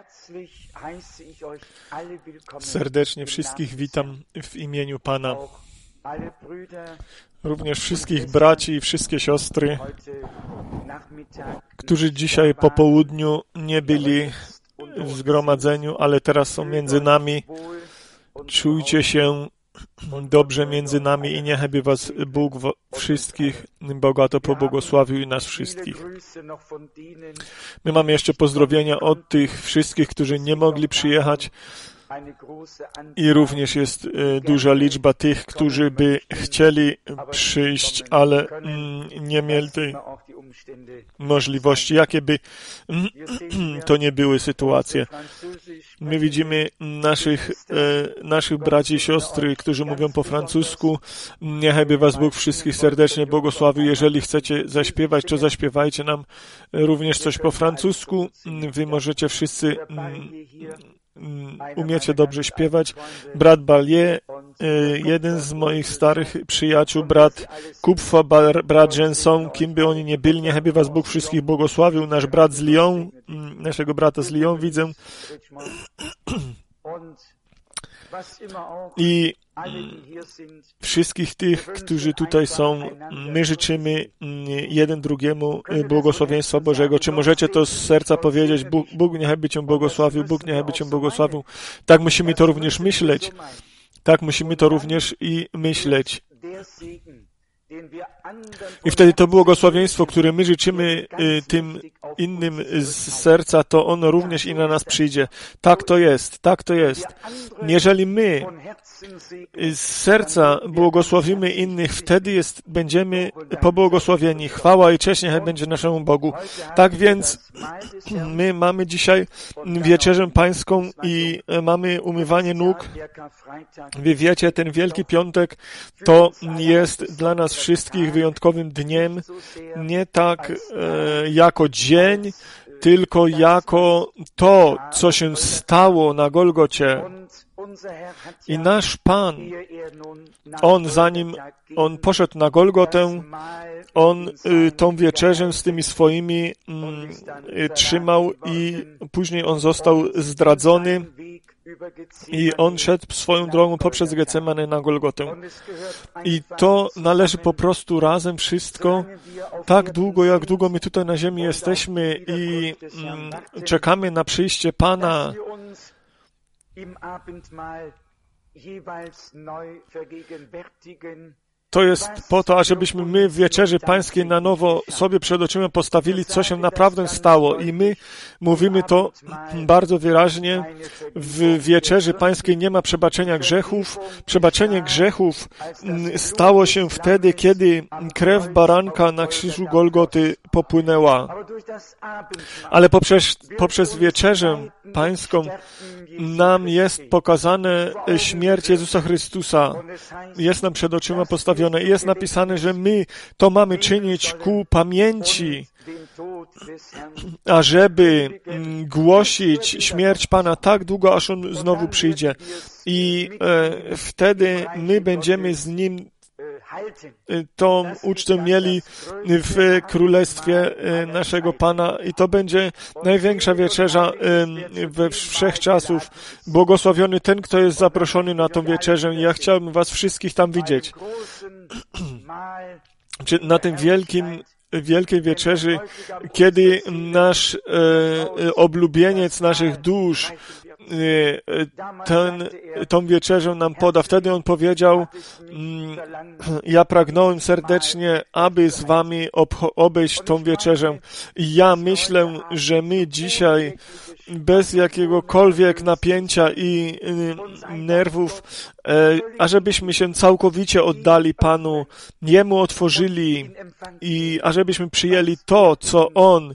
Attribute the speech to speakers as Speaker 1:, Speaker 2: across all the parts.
Speaker 1: Serdecznie wszystkich witam w imieniu Pana. Również wszystkich braci i wszystkie siostry, którzy dzisiaj po południu nie byli w zgromadzeniu, ale teraz są między nami. Czujcie się dobrze między nami i niechby was Bóg wszystkich bogato pobłogosławił i nas wszystkich. My mamy jeszcze pozdrowienia od tych wszystkich, którzy nie mogli przyjechać i również jest duża liczba tych, którzy by chcieli przyjść, ale nie mieli tej możliwości, jakie by to nie były sytuacje. My widzimy naszych braci i siostry, którzy mówią po francusku. Niechby was Bóg wszystkich serdecznie błogosławił. Jeżeli chcecie zaśpiewać, to zaśpiewajcie nam również coś po francusku. Wy możecie wszyscy umiecie dobrze śpiewać. Brat Balier, jeden z moich starych przyjaciół, brat Kupfa, brat Jenson, kim by oni nie byli, niechby was Bóg wszystkich błogosławił. Nasz brat z Lyon, naszego brata z Lyon widzę. I wszystkich tych, którzy tutaj są, my życzymy jeden drugiemu błogosławieństwa Bożego. Czy możecie to z serca powiedzieć? Bóg niechby Cię błogosławił, Bóg niechby Cię błogosławił. Tak musimy to również myśleć. Tak musimy to również i myśleć. I wtedy to błogosławieństwo, które my życzymy tym innym z serca, to ono również i na nas przyjdzie. Tak to jest, tak to jest. Jeżeli my z serca błogosławimy innych, wtedy będziemy pobłogosławieni. Chwała i cześć niech będzie naszemu Bogu. Tak więc my mamy dzisiaj wieczerzę pańską i mamy umywanie nóg. Wy wiecie, ten Wielki Piątek to jest dla nas wszystkich wyjątkowym dniem, nie tak jako dzień, tylko jako to, co się stało na Golgocie. I nasz Pan, zanim On poszedł na Golgotę, On tą wieczerzę z tymi swoimi trzymał i później On został zdradzony i On szedł swoją drogą poprzez Getsemane na Golgotę. I to należy po prostu razem wszystko, tak długo, jak długo my tutaj na ziemi jesteśmy i czekamy na przyjście Pana, to jest po to, ażebyśmy my w Wieczerzy Pańskiej na nowo sobie przed oczyma postawili, co się naprawdę stało. I my mówimy to bardzo wyraźnie. W Wieczerzy Pańskiej nie ma przebaczenia grzechów. Przebaczenie grzechów stało się wtedy, kiedy krew baranka na krzyżu Golgoty popłynęła. Ale poprzez Wieczerzę Pańską nam jest pokazane śmierć Jezusa Chrystusa. Jest nam przed oczyma postawione. Jest napisane, że my to mamy czynić ku pamięci, ażeby głosić śmierć Pana tak długo, aż On znowu przyjdzie. I wtedy my będziemy z Nim tą ucztę mieli w Królestwie naszego Pana i to będzie największa wieczerza we wszechczasów. Błogosławiony ten, kto jest zaproszony na tą wieczerzę. Ja chciałbym was wszystkich tam widzieć. Na tym wielkiej wieczerzy, kiedy nasz oblubieniec naszych dusz tą wieczerzę nam poda. Wtedy on powiedział, ja pragnąłem serdecznie, aby z wami obejść tą wieczerzę. I ja myślę, że my dzisiaj bez jakiegokolwiek napięcia i nerwów, ażebyśmy się całkowicie oddali Panu, Jemu otworzyli i ażebyśmy przyjęli to, co On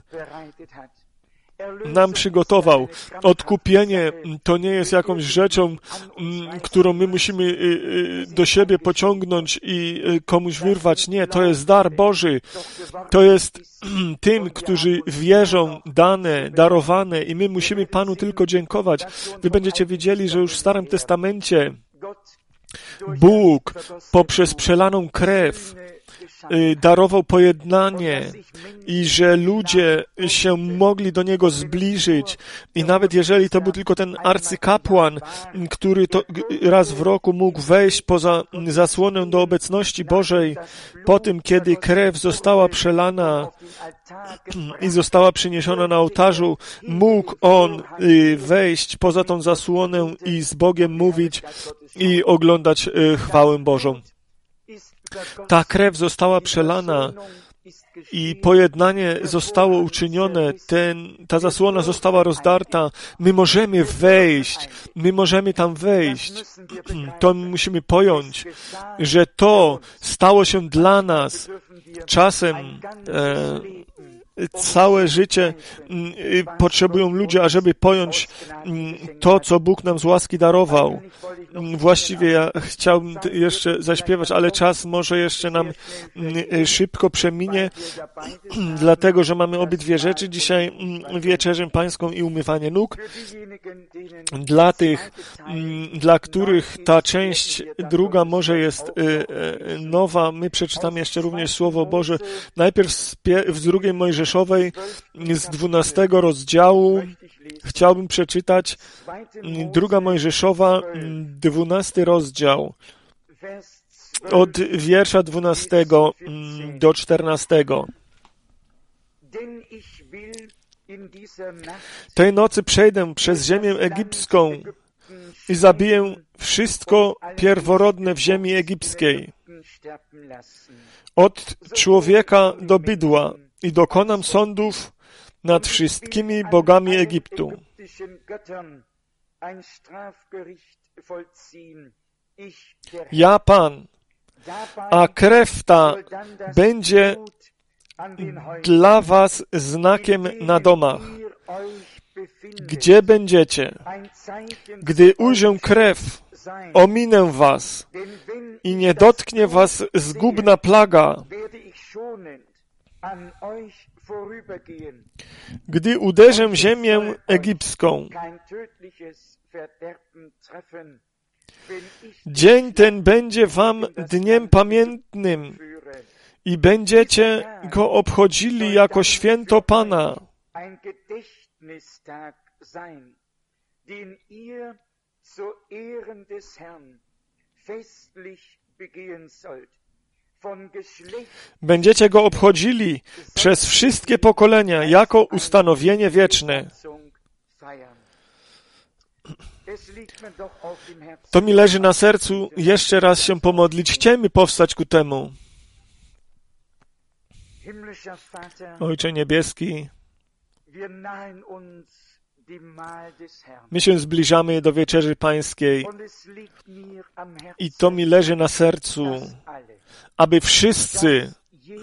Speaker 1: nam przygotował. Odkupienie to nie jest jakąś rzeczą, którą my musimy do siebie pociągnąć i komuś wyrwać. Nie, to jest dar Boży. To jest tym, którzy wierzą, dane, darowane i my musimy Panu tylko dziękować. Wy będziecie wiedzieli, że już w Starym Testamencie Bóg poprzez przelaną krew darował pojednanie i że ludzie się mogli do Niego zbliżyć. I nawet jeżeli to był tylko ten arcykapłan, który to raz w roku mógł wejść poza zasłonę do obecności Bożej, po tym, kiedy krew została przelana i została przyniesiona na ołtarzu, mógł on wejść poza tą zasłonę i z Bogiem mówić i oglądać chwałę Bożą. Ta krew została przelana i pojednanie zostało uczynione, ta zasłona została rozdarta. My możemy wejść, my możemy tam wejść. To musimy pojąć, że to stało się dla nas. Czasem całe życie potrzebują ludzie, ażeby pojąć to, co Bóg nam z łaski darował. Właściwie ja chciałbym jeszcze zaśpiewać, ale czas może jeszcze nam szybko przeminie, dlatego, że mamy obydwie rzeczy dzisiaj, wieczerzę pańską i umywanie nóg. Dla tych, dla których ta część druga może jest nowa, my przeczytamy jeszcze również Słowo Boże. Najpierw w drugiej Mojżeszowej z 12 rozdziału chciałbym przeczytać druga Mojżeszowa, 12 rozdział, od wiersza 12 do 14. Tej nocy przejdę przez ziemię egipską i zabiję wszystko pierworodne w ziemi egipskiej, od człowieka do bydła, i dokonam sądów nad wszystkimi bogami Egiptu. Ja Pan, a krew ta będzie dla was znakiem na domach, gdzie będziecie. Gdy ujrzę krew, ominę was i nie dotknie was zgubna plaga. Gdy uderzę ziemię egipską, dzień ten będzie wam dniem pamiętnym i będziecie go obchodzili jako święto Pana. Będziecie go obchodzili przez wszystkie pokolenia jako ustanowienie wieczne. To mi leży na sercu jeszcze raz się pomodlić. Chciejmy powstać ku temu. Ojcze Niebieski, my się zbliżamy do Wieczerzy Pańskiej i to mi leży na sercu, aby wszyscy,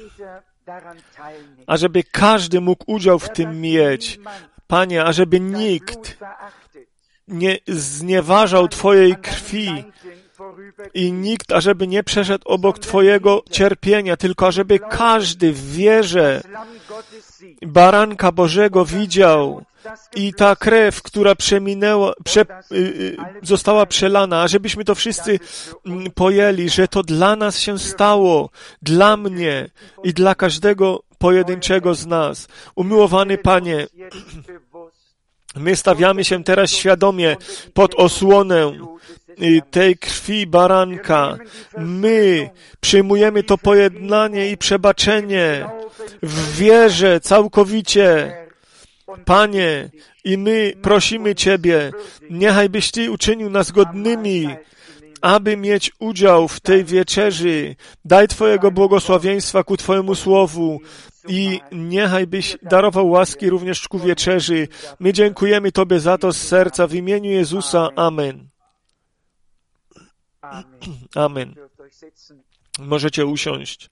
Speaker 1: ażeby każdy mógł udział w tym mieć. Panie, ażeby nikt nie znieważał Twojej krwi i nikt, ażeby nie przeszedł obok Twojego cierpienia, tylko ażeby każdy w wierze Baranka Bożego widział i ta krew, która została przelana, ażebyśmy to wszyscy pojęli, że to dla nas się stało, dla mnie i dla każdego pojedynczego z nas. Umiłowany Panie, my stawiamy się teraz świadomie pod osłonę tej krwi baranka. My przyjmujemy to pojednanie i przebaczenie w wierze całkowicie. Panie, i my prosimy Ciebie, niechaj byś Ty uczynił nas godnymi, aby mieć udział w tej wieczerzy. Daj Twojego błogosławieństwa ku Twojemu słowu i niechaj byś darował łaski również ku wieczerzy. My dziękujemy Tobie za to z serca w imieniu Jezusa. Amen. Amen. Możecie usiąść.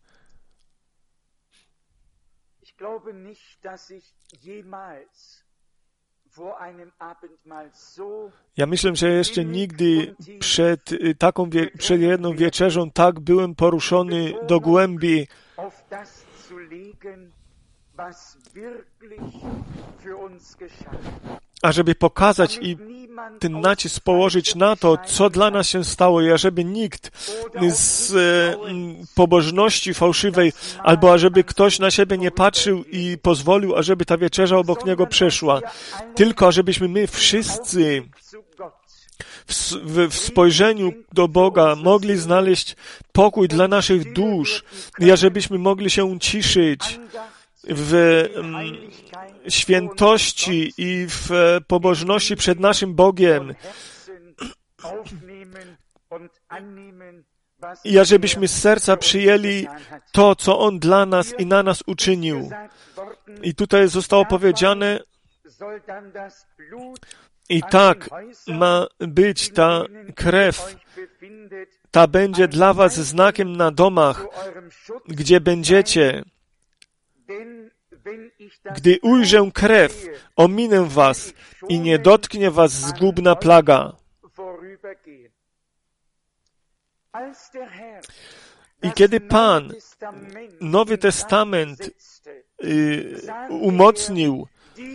Speaker 1: Ja myślę, że jeszcze nigdy przed jedną wieczerzą tak byłem poruszony do głębi, ażeby pokazać i ten nacisk położyć na to, co dla nas się stało i ażeby nikt z pobożności fałszywej, albo ażeby ktoś na siebie nie patrzył i pozwolił, ażeby ta wieczerza obok niego przeszła. Tylko ażebyśmy my wszyscy w spojrzeniu do Boga mogli znaleźć pokój dla naszych dusz i ażebyśmy mogli się uciszyć w świętości i w pobożności przed naszym Bogiem i ażebyśmy z serca przyjęli to, co On dla nas i na nas uczynił. I tutaj zostało powiedziane, i tak ma być ta krew, ta będzie dla was znakiem na domach, gdzie będziecie. Gdy ujrzę krew, ominę was i nie dotknie was zgubna plaga. I kiedy Pan Nowy Testament umocnił,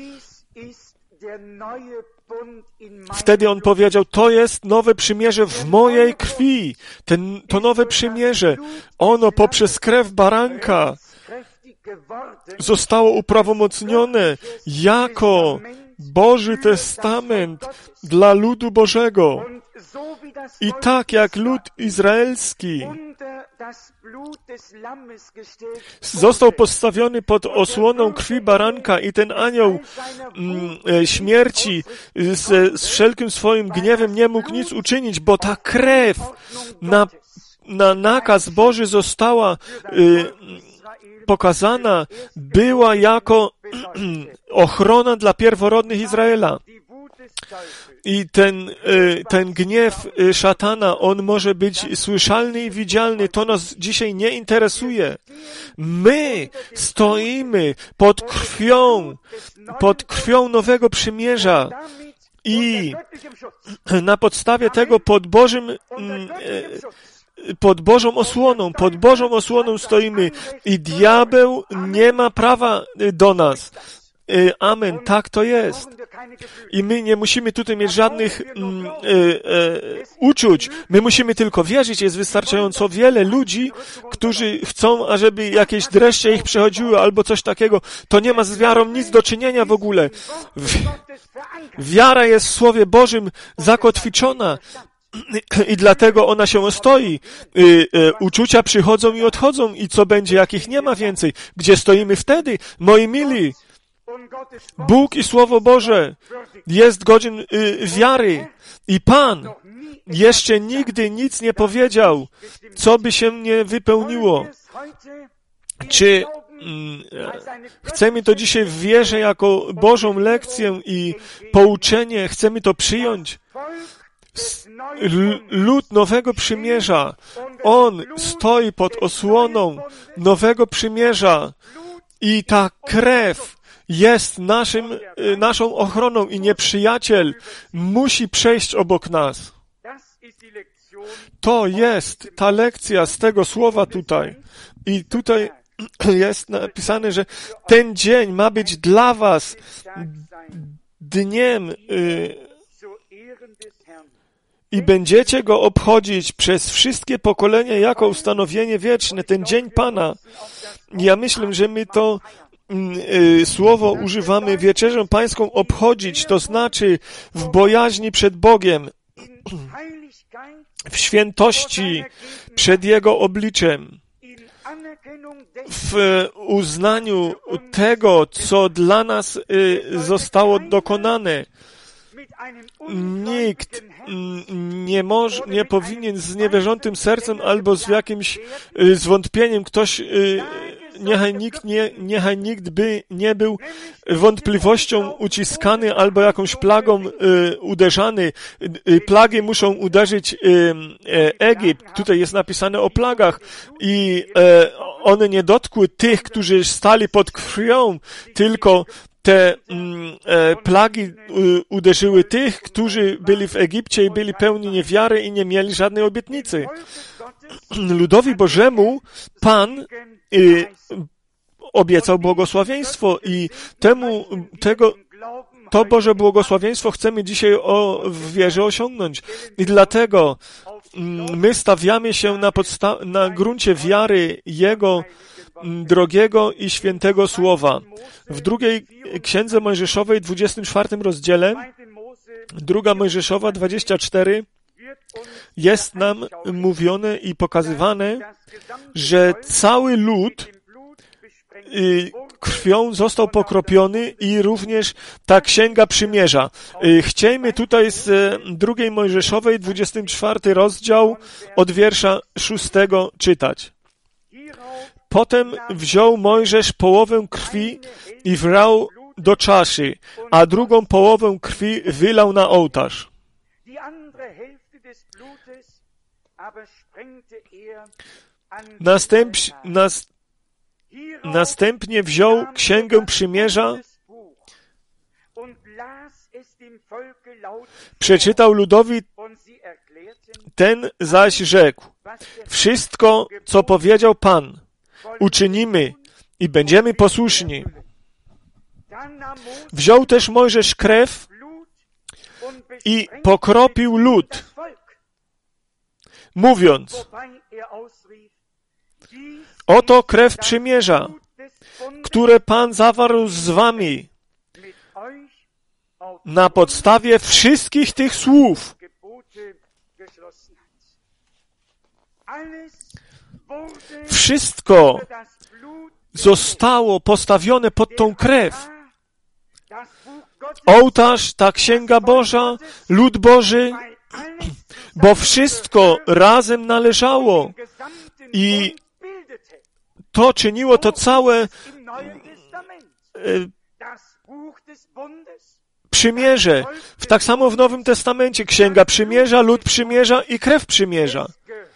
Speaker 1: wtedy On powiedział, to jest nowe przymierze w mojej krwi. To nowe przymierze, ono poprzez krew baranka zostało uprawomocnione jako Boży Testament dla ludu Bożego. I tak jak lud izraelski został postawiony pod osłoną krwi baranka i ten anioł śmierci z wszelkim swoim gniewem nie mógł nic uczynić, bo ta krew na nakaz Boży została pokazana, była jako ochrona dla pierworodnych Izraela. I ten gniew szatana, on może być słyszalny i widzialny. To nas dzisiaj nie interesuje. My stoimy pod krwią nowego przymierza i na podstawie tego pod Bożą osłoną stoimy i diabeł nie ma prawa do nas. Amen, tak to jest. I my nie musimy tutaj mieć żadnych uczuć. My musimy tylko wierzyć. Jest wystarczająco wiele ludzi, którzy chcą, ażeby jakieś dreszcze ich przechodziły albo coś takiego. To nie ma z wiarą nic do czynienia w ogóle. Wiara jest w Słowie Bożym zakotwiczona. I dlatego ona się ostoi. Uczucia przychodzą i odchodzą. I co będzie, jak ich nie ma więcej? Gdzie stoimy wtedy? Moi mili, Bóg i Słowo Boże jest godzien wiary. I Pan jeszcze nigdy nic nie powiedział, co by się nie wypełniło. Czy chcemy to dzisiaj w wierze jako Bożą lekcję i pouczenie, chcemy to przyjąć? Lud Nowego Przymierza, on stoi pod osłoną Nowego Przymierza i ta krew jest naszą ochroną i nieprzyjaciel musi przejść obok nas. To jest ta lekcja z tego słowa tutaj. I tutaj jest napisane, że ten dzień ma być dla was dniem i będziecie go obchodzić przez wszystkie pokolenia jako ustanowienie wieczne, ten dzień Pana. Ja myślę, że my to słowo używamy wieczerzę pańską obchodzić, to znaczy w bojaźni przed Bogiem, w świętości przed Jego obliczem, w uznaniu tego, co dla nas zostało dokonane. Nikt nie powinien z niewierzącym sercem albo z jakimś zwątpieniem niechaj nikt by nie był wątpliwością uciskany albo jakąś plagą uderzany. Plagi muszą uderzyć Egipt. Tutaj jest napisane o plagach i one nie dotkły tych, którzy stali pod krwią, tylko te plagi uderzyły tych, którzy byli w Egipcie i byli pełni niewiary i nie mieli żadnej obietnicy. Ludowi Bożemu Pan obiecał błogosławieństwo i to Boże błogosławieństwo chcemy dzisiaj w wierze osiągnąć. I dlatego my stawiamy się na gruncie wiary Jego drogiego i świętego Słowa. W drugiej Księdze Mojżeszowej, 24 rozdziale, 2 Mojżeszowa 24, jest nam mówione i pokazywane, że cały lud krwią został pokropiony i również ta Księga Przymierza. Chciejmy tutaj z 2 Mojżeszowej, 24 rozdział, od wiersza 6 czytać. Potem wziął Mojżesz połowę krwi i wlał do czaszy, a drugą połowę krwi wylał na ołtarz. Następnie wziął Księgę Przymierza, przeczytał ludowi, ten zaś rzekł: wszystko, co powiedział Pan, uczynimy i będziemy posłuszni. Wziął też Mojżesz krew i pokropił lud, mówiąc: oto krew przymierza, które Pan zawarł z wami na podstawie wszystkich tych słów. Wszystko zostało postawione pod tą krew. Ołtarz, ta Księga Boża, lud Boży, bo wszystko razem należało i to czyniło to całe przymierze. Tak samo w Nowym Testamencie Księga Przymierza, lud przymierza i krew przymierza.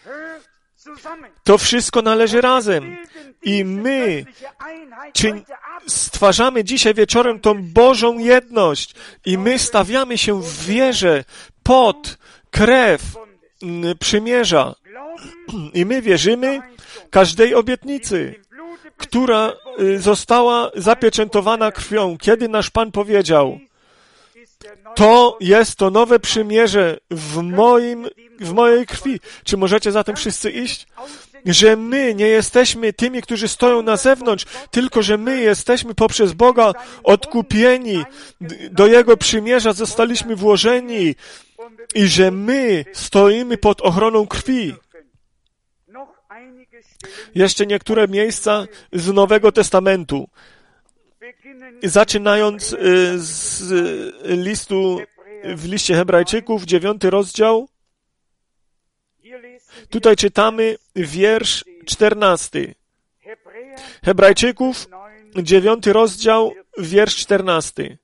Speaker 1: To wszystko należy razem. I my stwarzamy dzisiaj wieczorem tą Bożą jedność. I my stawiamy się w wierze pod krew przymierza. I my wierzymy każdej obietnicy, która została zapieczętowana krwią. Kiedy nasz Pan powiedział: to jest to nowe przymierze w mojej krwi. Czy możecie zatem wszyscy iść? Że my nie jesteśmy tymi, którzy stoją na zewnątrz, tylko że my jesteśmy poprzez Boga odkupieni. Do Jego przymierza zostaliśmy włożeni i że my stoimy pod ochroną krwi. Jeszcze niektóre miejsca z Nowego Testamentu. Zaczynając z listu, w liście Hebrajczyków, 9 rozdział. Tutaj czytamy wiersz 14. Hebrajczyków, 9 rozdział, wiersz 14.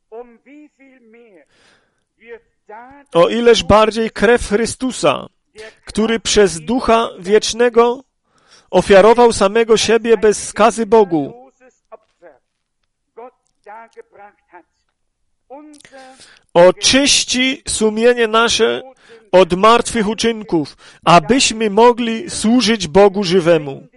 Speaker 1: O ileż bardziej krew Chrystusa, który przez Ducha Wiecznego ofiarował samego siebie bez skazy Bogu, oczyści sumienie nasze od martwych uczynków, abyśmy mogli służyć Bogu żywemu.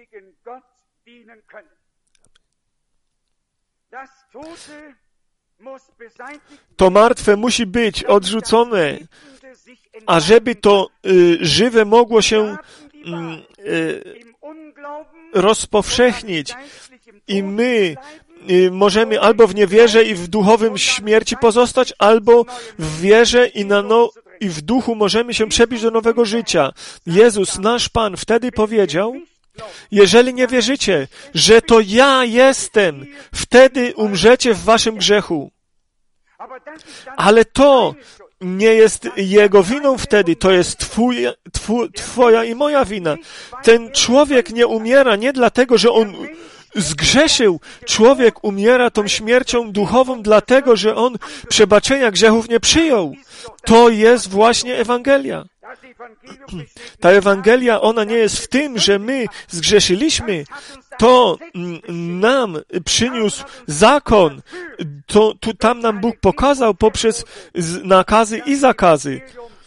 Speaker 1: To martwe musi być odrzucone, a żeby to żywe mogło się rozpowszechnić. I my możemy albo w niewierze i w duchowym śmierci pozostać, albo w wierze i w duchu możemy się przebić do nowego życia. Jezus, nasz Pan, wtedy powiedział: jeżeli nie wierzycie, że to ja jestem, wtedy umrzecie w waszym grzechu. Ale to nie jest Jego winą wtedy, to jest twoja i moja wina. Ten człowiek nie umiera nie dlatego, że on zgrzeszył. Człowiek umiera tą śmiercią duchową dlatego, że on przebaczenia grzechów nie przyjął. To jest właśnie Ewangelia. Ta Ewangelia, ona nie jest w tym, że my zgrzeszyliśmy. To nam przyniósł zakon. Tam nam Bóg pokazał poprzez nakazy i zakazy.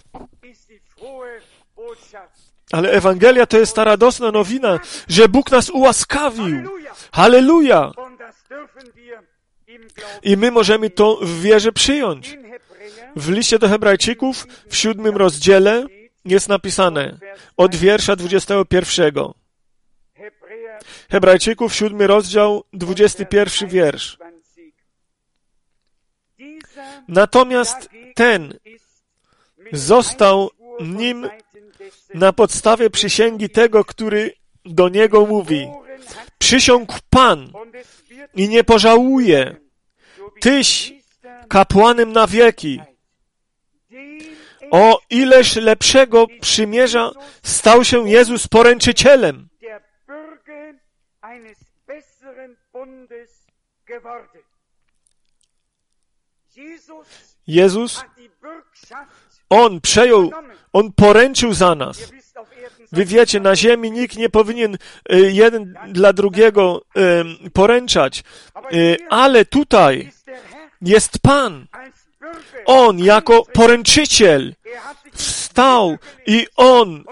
Speaker 1: Ale Ewangelia to jest ta radosna nowina, że Bóg nas ułaskawił. Halleluja! I my możemy to w wierze przyjąć. W liście do Hebrajczyków w 7 rozdziale jest napisane od wiersza 21. Hebrajczyków 7 rozdział 21 wiersz. Natomiast ten został nim na podstawie przysięgi tego, który do niego mówi. Przysiągł Pan i nie pożałuje. Tyś kapłanem na wieki. O ileż lepszego przymierza stał się Jezus poręczycielem. Jezus, On poręczył za nas. Wy wiecie, na ziemi nikt nie powinien jeden dla drugiego poręczać, ale tutaj jest Pan. On jako poręczyciel wstał i On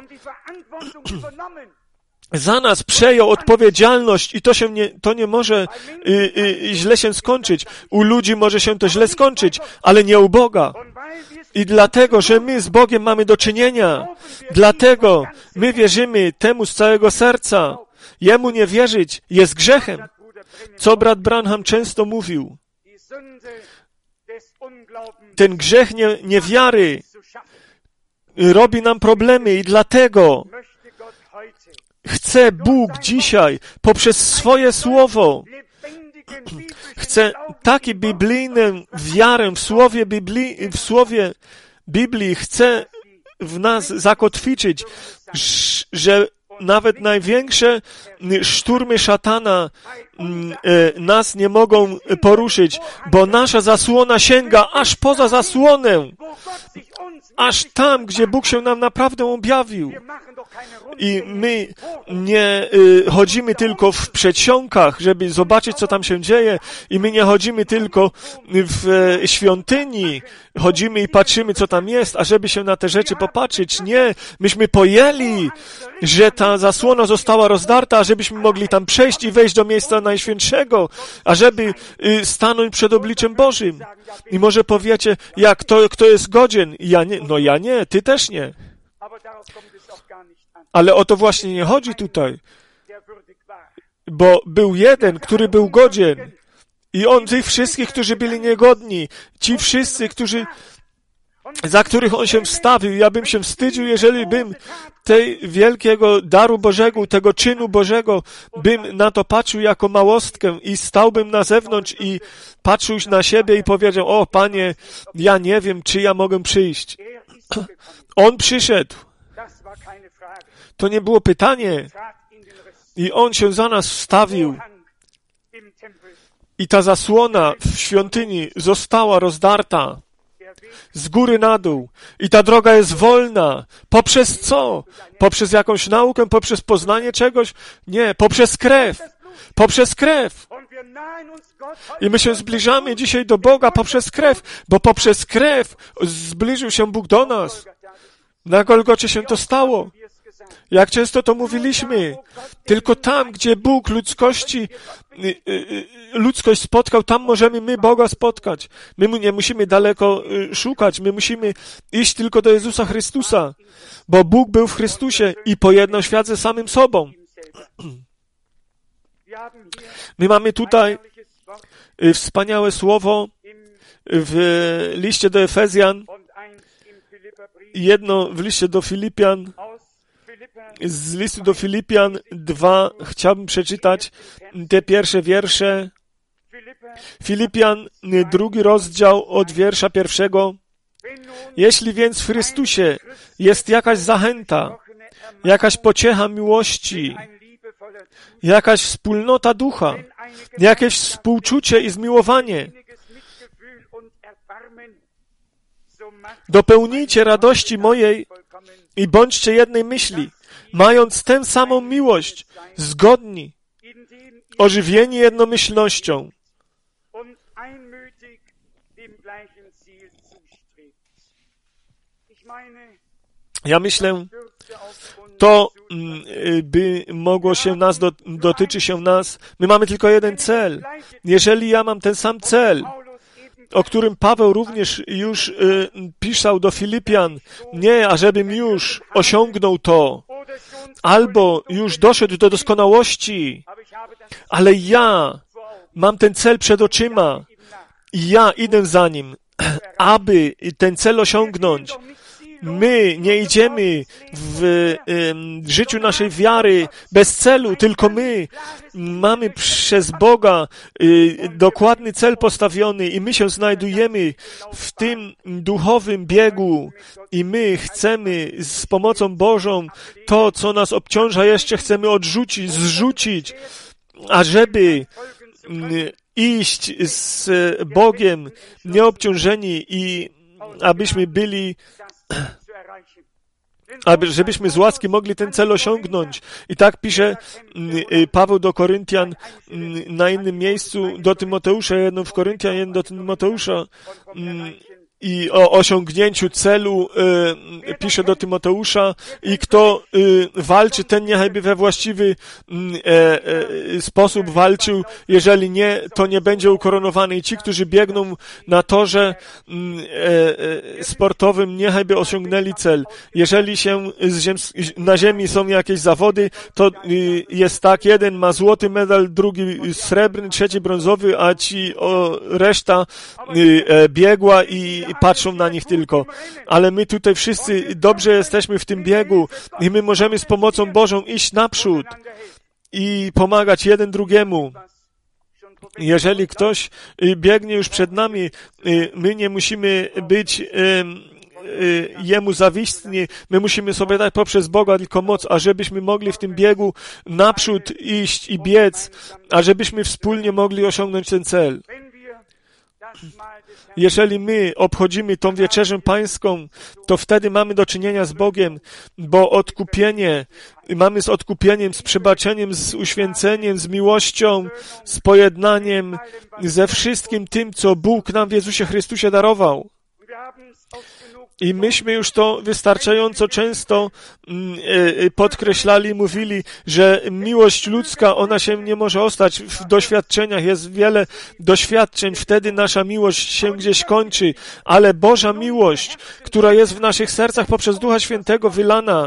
Speaker 1: za nas przejął odpowiedzialność i to nie może źle się skończyć. U ludzi może się to źle skończyć, ale nie u Boga. I dlatego, że my z Bogiem mamy do czynienia, dlatego my wierzymy temu z całego serca. Jemu nie wierzyć jest grzechem, co brat Branham często mówił. Ten grzech niewiary robi nam problemy i dlatego chce Bóg dzisiaj poprzez swoje słowo, chce takie biblijną wiarę w słowie Biblii, chce w nas zakotwiczyć, że nawet największe szturmy szatana nas nie mogą poruszyć, bo nasza zasłona sięga aż poza zasłonę, aż tam, gdzie Bóg się nam naprawdę objawił. I my nie chodzimy tylko w przedsionkach, żeby zobaczyć, co tam się dzieje, i my nie chodzimy tylko w świątyni, chodzimy i patrzymy, co tam jest, a żeby się na te rzeczy popatrzeć. Nie, myśmy pojęli, że ta zasłona została rozdarta, a żebyśmy mogli tam przejść i wejść do miejsca Najświętszego, a żeby stanąć przed obliczem Bożym. I może powiecie, kto jest godzien? Ja nie, ty też nie. Ale o to właśnie nie chodzi tutaj. Bo był jeden, który był godzien. I on tych wszystkich, którzy byli niegodni, ci wszyscy, za których on się wstawił, ja bym się wstydził, jeżeli bym tej wielkiego daru Bożego, tego czynu Bożego, bym na to patrzył jako małostkę i stałbym na zewnątrz i patrzył na siebie i powiedział, o Panie, ja nie wiem, czy ja mogę przyjść. On przyszedł. To nie było pytanie. I On się za nas wstawił. I ta zasłona w świątyni została rozdarta z góry na dół. I ta droga jest wolna. Poprzez co? Poprzez jakąś naukę? Poprzez poznanie czegoś? Nie, poprzez krew. Poprzez krew. I my się zbliżamy dzisiaj do Boga poprzez krew, bo poprzez krew zbliżył się Bóg do nas. Na Golgocie się to stało. Jak często to mówiliśmy, tylko tam, gdzie Bóg ludzkość spotkał, tam możemy my Boga spotkać. My nie musimy daleko szukać, my musimy iść tylko do Jezusa Chrystusa, bo Bóg był w Chrystusie i pojednał świat ze samym sobą. My mamy tutaj wspaniałe słowo w liście do Efezjan, jedno w liście do Filipian. Z listu do Filipian 2 chciałbym przeczytać te pierwsze wiersze. Filipian 2 rozdział od wiersza 1. Jeśli więc w Chrystusie jest jakaś zachęta, jakaś pociecha miłości, jakaś wspólnota ducha, jakieś współczucie i zmiłowanie, dopełnijcie radości mojej i bądźcie jednej myśli, mając tę samą miłość, zgodni, ożywieni jednomyślnością. Ja myślę, to by mogło się nas, dotyczy się nas. My mamy tylko jeden cel. Jeżeli ja mam ten sam cel, o którym Paweł również już pisał do Filipian, nie, ażebym już osiągnął to, albo już doszedł do doskonałości, ale ja mam ten cel przed oczyma i ja idę za nim, aby ten cel osiągnąć. My nie idziemy w życiu naszej wiary bez celu, tylko my mamy przez Boga dokładny cel postawiony i my się znajdujemy w tym duchowym biegu i my chcemy z pomocą Bożą to, co nas obciąża, jeszcze chcemy odrzucić, zrzucić, ażeby iść z Bogiem nieobciążeni i abyśmy byli, żebyśmy z łaski mogli ten cel osiągnąć. I tak pisze Paweł do Koryntian na innym miejscu, do Tymoteusza, jedno w Koryntian, jedno do Tymoteusza, i o osiągnięciu celu pisze do Tymoteusza i kto walczy, ten niechajby we właściwy sposób walczył, jeżeli nie, to nie będzie ukoronowany. I ci, którzy biegną na torze sportowym, niechajby osiągnęli cel. Jeżeli się na ziemi są jakieś zawody, to jest tak, jeden ma złoty medal, drugi srebrny, trzeci brązowy, a reszta biegła i patrzą na nich tylko. Ale my tutaj wszyscy dobrze jesteśmy w tym biegu i my możemy z pomocą Bożą iść naprzód i pomagać jeden drugiemu. Jeżeli ktoś biegnie już przed nami, my nie musimy być jemu zawistni, my musimy sobie dać poprzez Boga tylko moc, ażebyśmy mogli w tym biegu naprzód iść i biec, ażebyśmy wspólnie mogli osiągnąć ten cel. Jeżeli my obchodzimy tą wieczerzę pańską, to wtedy mamy do czynienia z Bogiem, bo odkupienie, mamy z odkupieniem, z przebaczeniem, z uświęceniem, z miłością, z pojednaniem, ze wszystkim tym, co Bóg nam w Jezusie Chrystusie darował. I myśmy już to wystarczająco często podkreślali, mówili, że miłość ludzka, ona się nie może ostać w doświadczeniach. Jest wiele doświadczeń, wtedy nasza miłość się gdzieś kończy. Ale Boża miłość, która jest w naszych sercach poprzez Ducha Świętego wylana,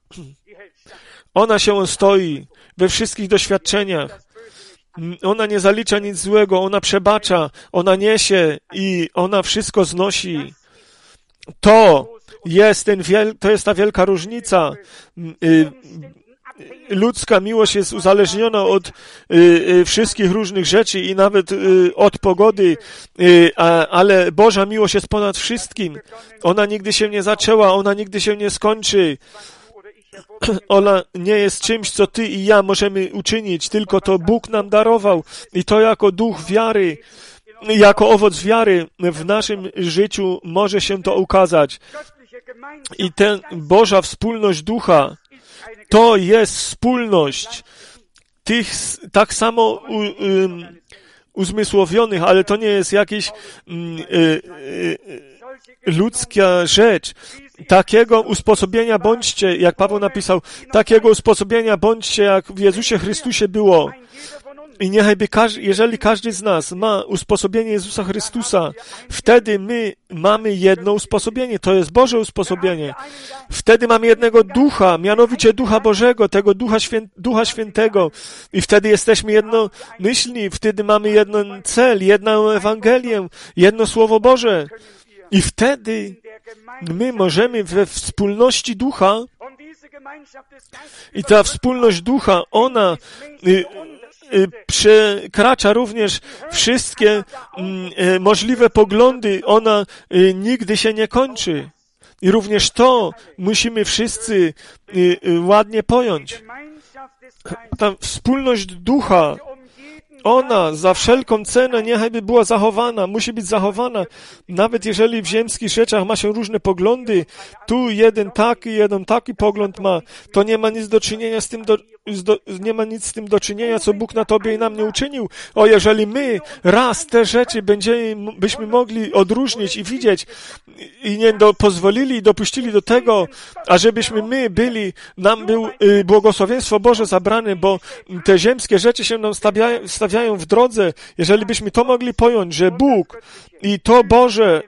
Speaker 1: ona się stoi we wszystkich doświadczeniach. Ona nie zalicza nic złego, ona przebacza, ona niesie i ona wszystko znosi. To jest ta wielka różnica. Ludzka miłość jest uzależniona od wszystkich różnych rzeczy i nawet od pogody, ale Boża miłość jest ponad wszystkim. Ona nigdy się nie zaczęła, ona nigdy się nie skończy. Ona nie jest czymś, co ty i ja możemy uczynić, tylko to Bóg nam darował i to jako duch wiary, jako owoc wiary w naszym życiu może się to ukazać. I ta Boża wspólność ducha, to jest wspólność tych tak samo uzmysłowionych, ale to nie jest jakaś ludzka rzecz. Takiego usposobienia bądźcie, jak Paweł napisał, takiego usposobienia bądźcie, jak w Jezusie Chrystusie było. I niechajby jeżeli każdy z nas ma usposobienie Jezusa Chrystusa, wtedy my mamy jedno usposobienie, to jest Boże usposobienie. Wtedy mamy jednego Ducha, mianowicie Ducha Bożego, tego Ducha Świętego. I wtedy jesteśmy jednomyślni, wtedy mamy jeden cel, jedną Ewangelię, jedno Słowo Boże. I wtedy my możemy we wspólności Ducha, i ta wspólność Ducha, ona przekracza również wszystkie możliwe poglądy, ona nigdy się nie kończy. I również to musimy wszyscy ładnie pojąć. Ta wspólność Ducha, ona za wszelką cenę niechajby była zachowana, musi być zachowana. Nawet jeżeli w ziemskich rzeczach ma się różne poglądy, tu jeden taki pogląd ma, to nie ma nic do czynienia z tym, z tym do czynienia, co Bóg na tobie i na mnie uczynił. O, jeżeli my raz te rzeczy byśmy mogli odróżnić i widzieć i nie pozwolili i dopuścili do tego, ażebyśmy my nam był błogosławieństwo Boże zabrane, bo te ziemskie rzeczy się nam stawiają w drodze. Jeżeli byśmy to mogli pojąć, że Bóg i to Boże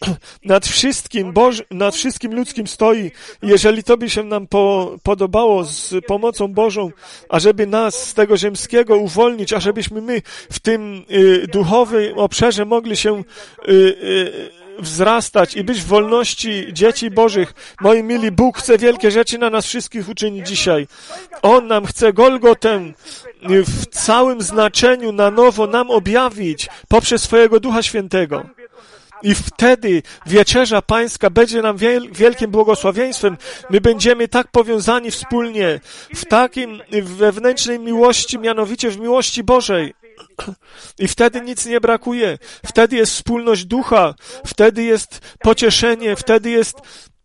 Speaker 1: nad wszystkim ludzkim stoi. Jeżeli to by się nam podobało z pomocą Bożą, ażeby nas z tego ziemskiego uwolnić, ażebyśmy my w tym duchowym obszarze mogli się wzrastać i być w wolności dzieci Bożych. Moi mili, Bóg chce wielkie rzeczy na nas wszystkich uczynić dzisiaj. On nam chce Golgotę w całym znaczeniu na nowo nam objawić poprzez swojego Ducha Świętego. I wtedy wieczerza pańska będzie nam wielkim błogosławieństwem. My będziemy tak powiązani wspólnie w takim wewnętrznej miłości, mianowicie w miłości Bożej. I wtedy nic nie brakuje. Wtedy jest wspólność ducha, wtedy jest pocieszenie, wtedy jest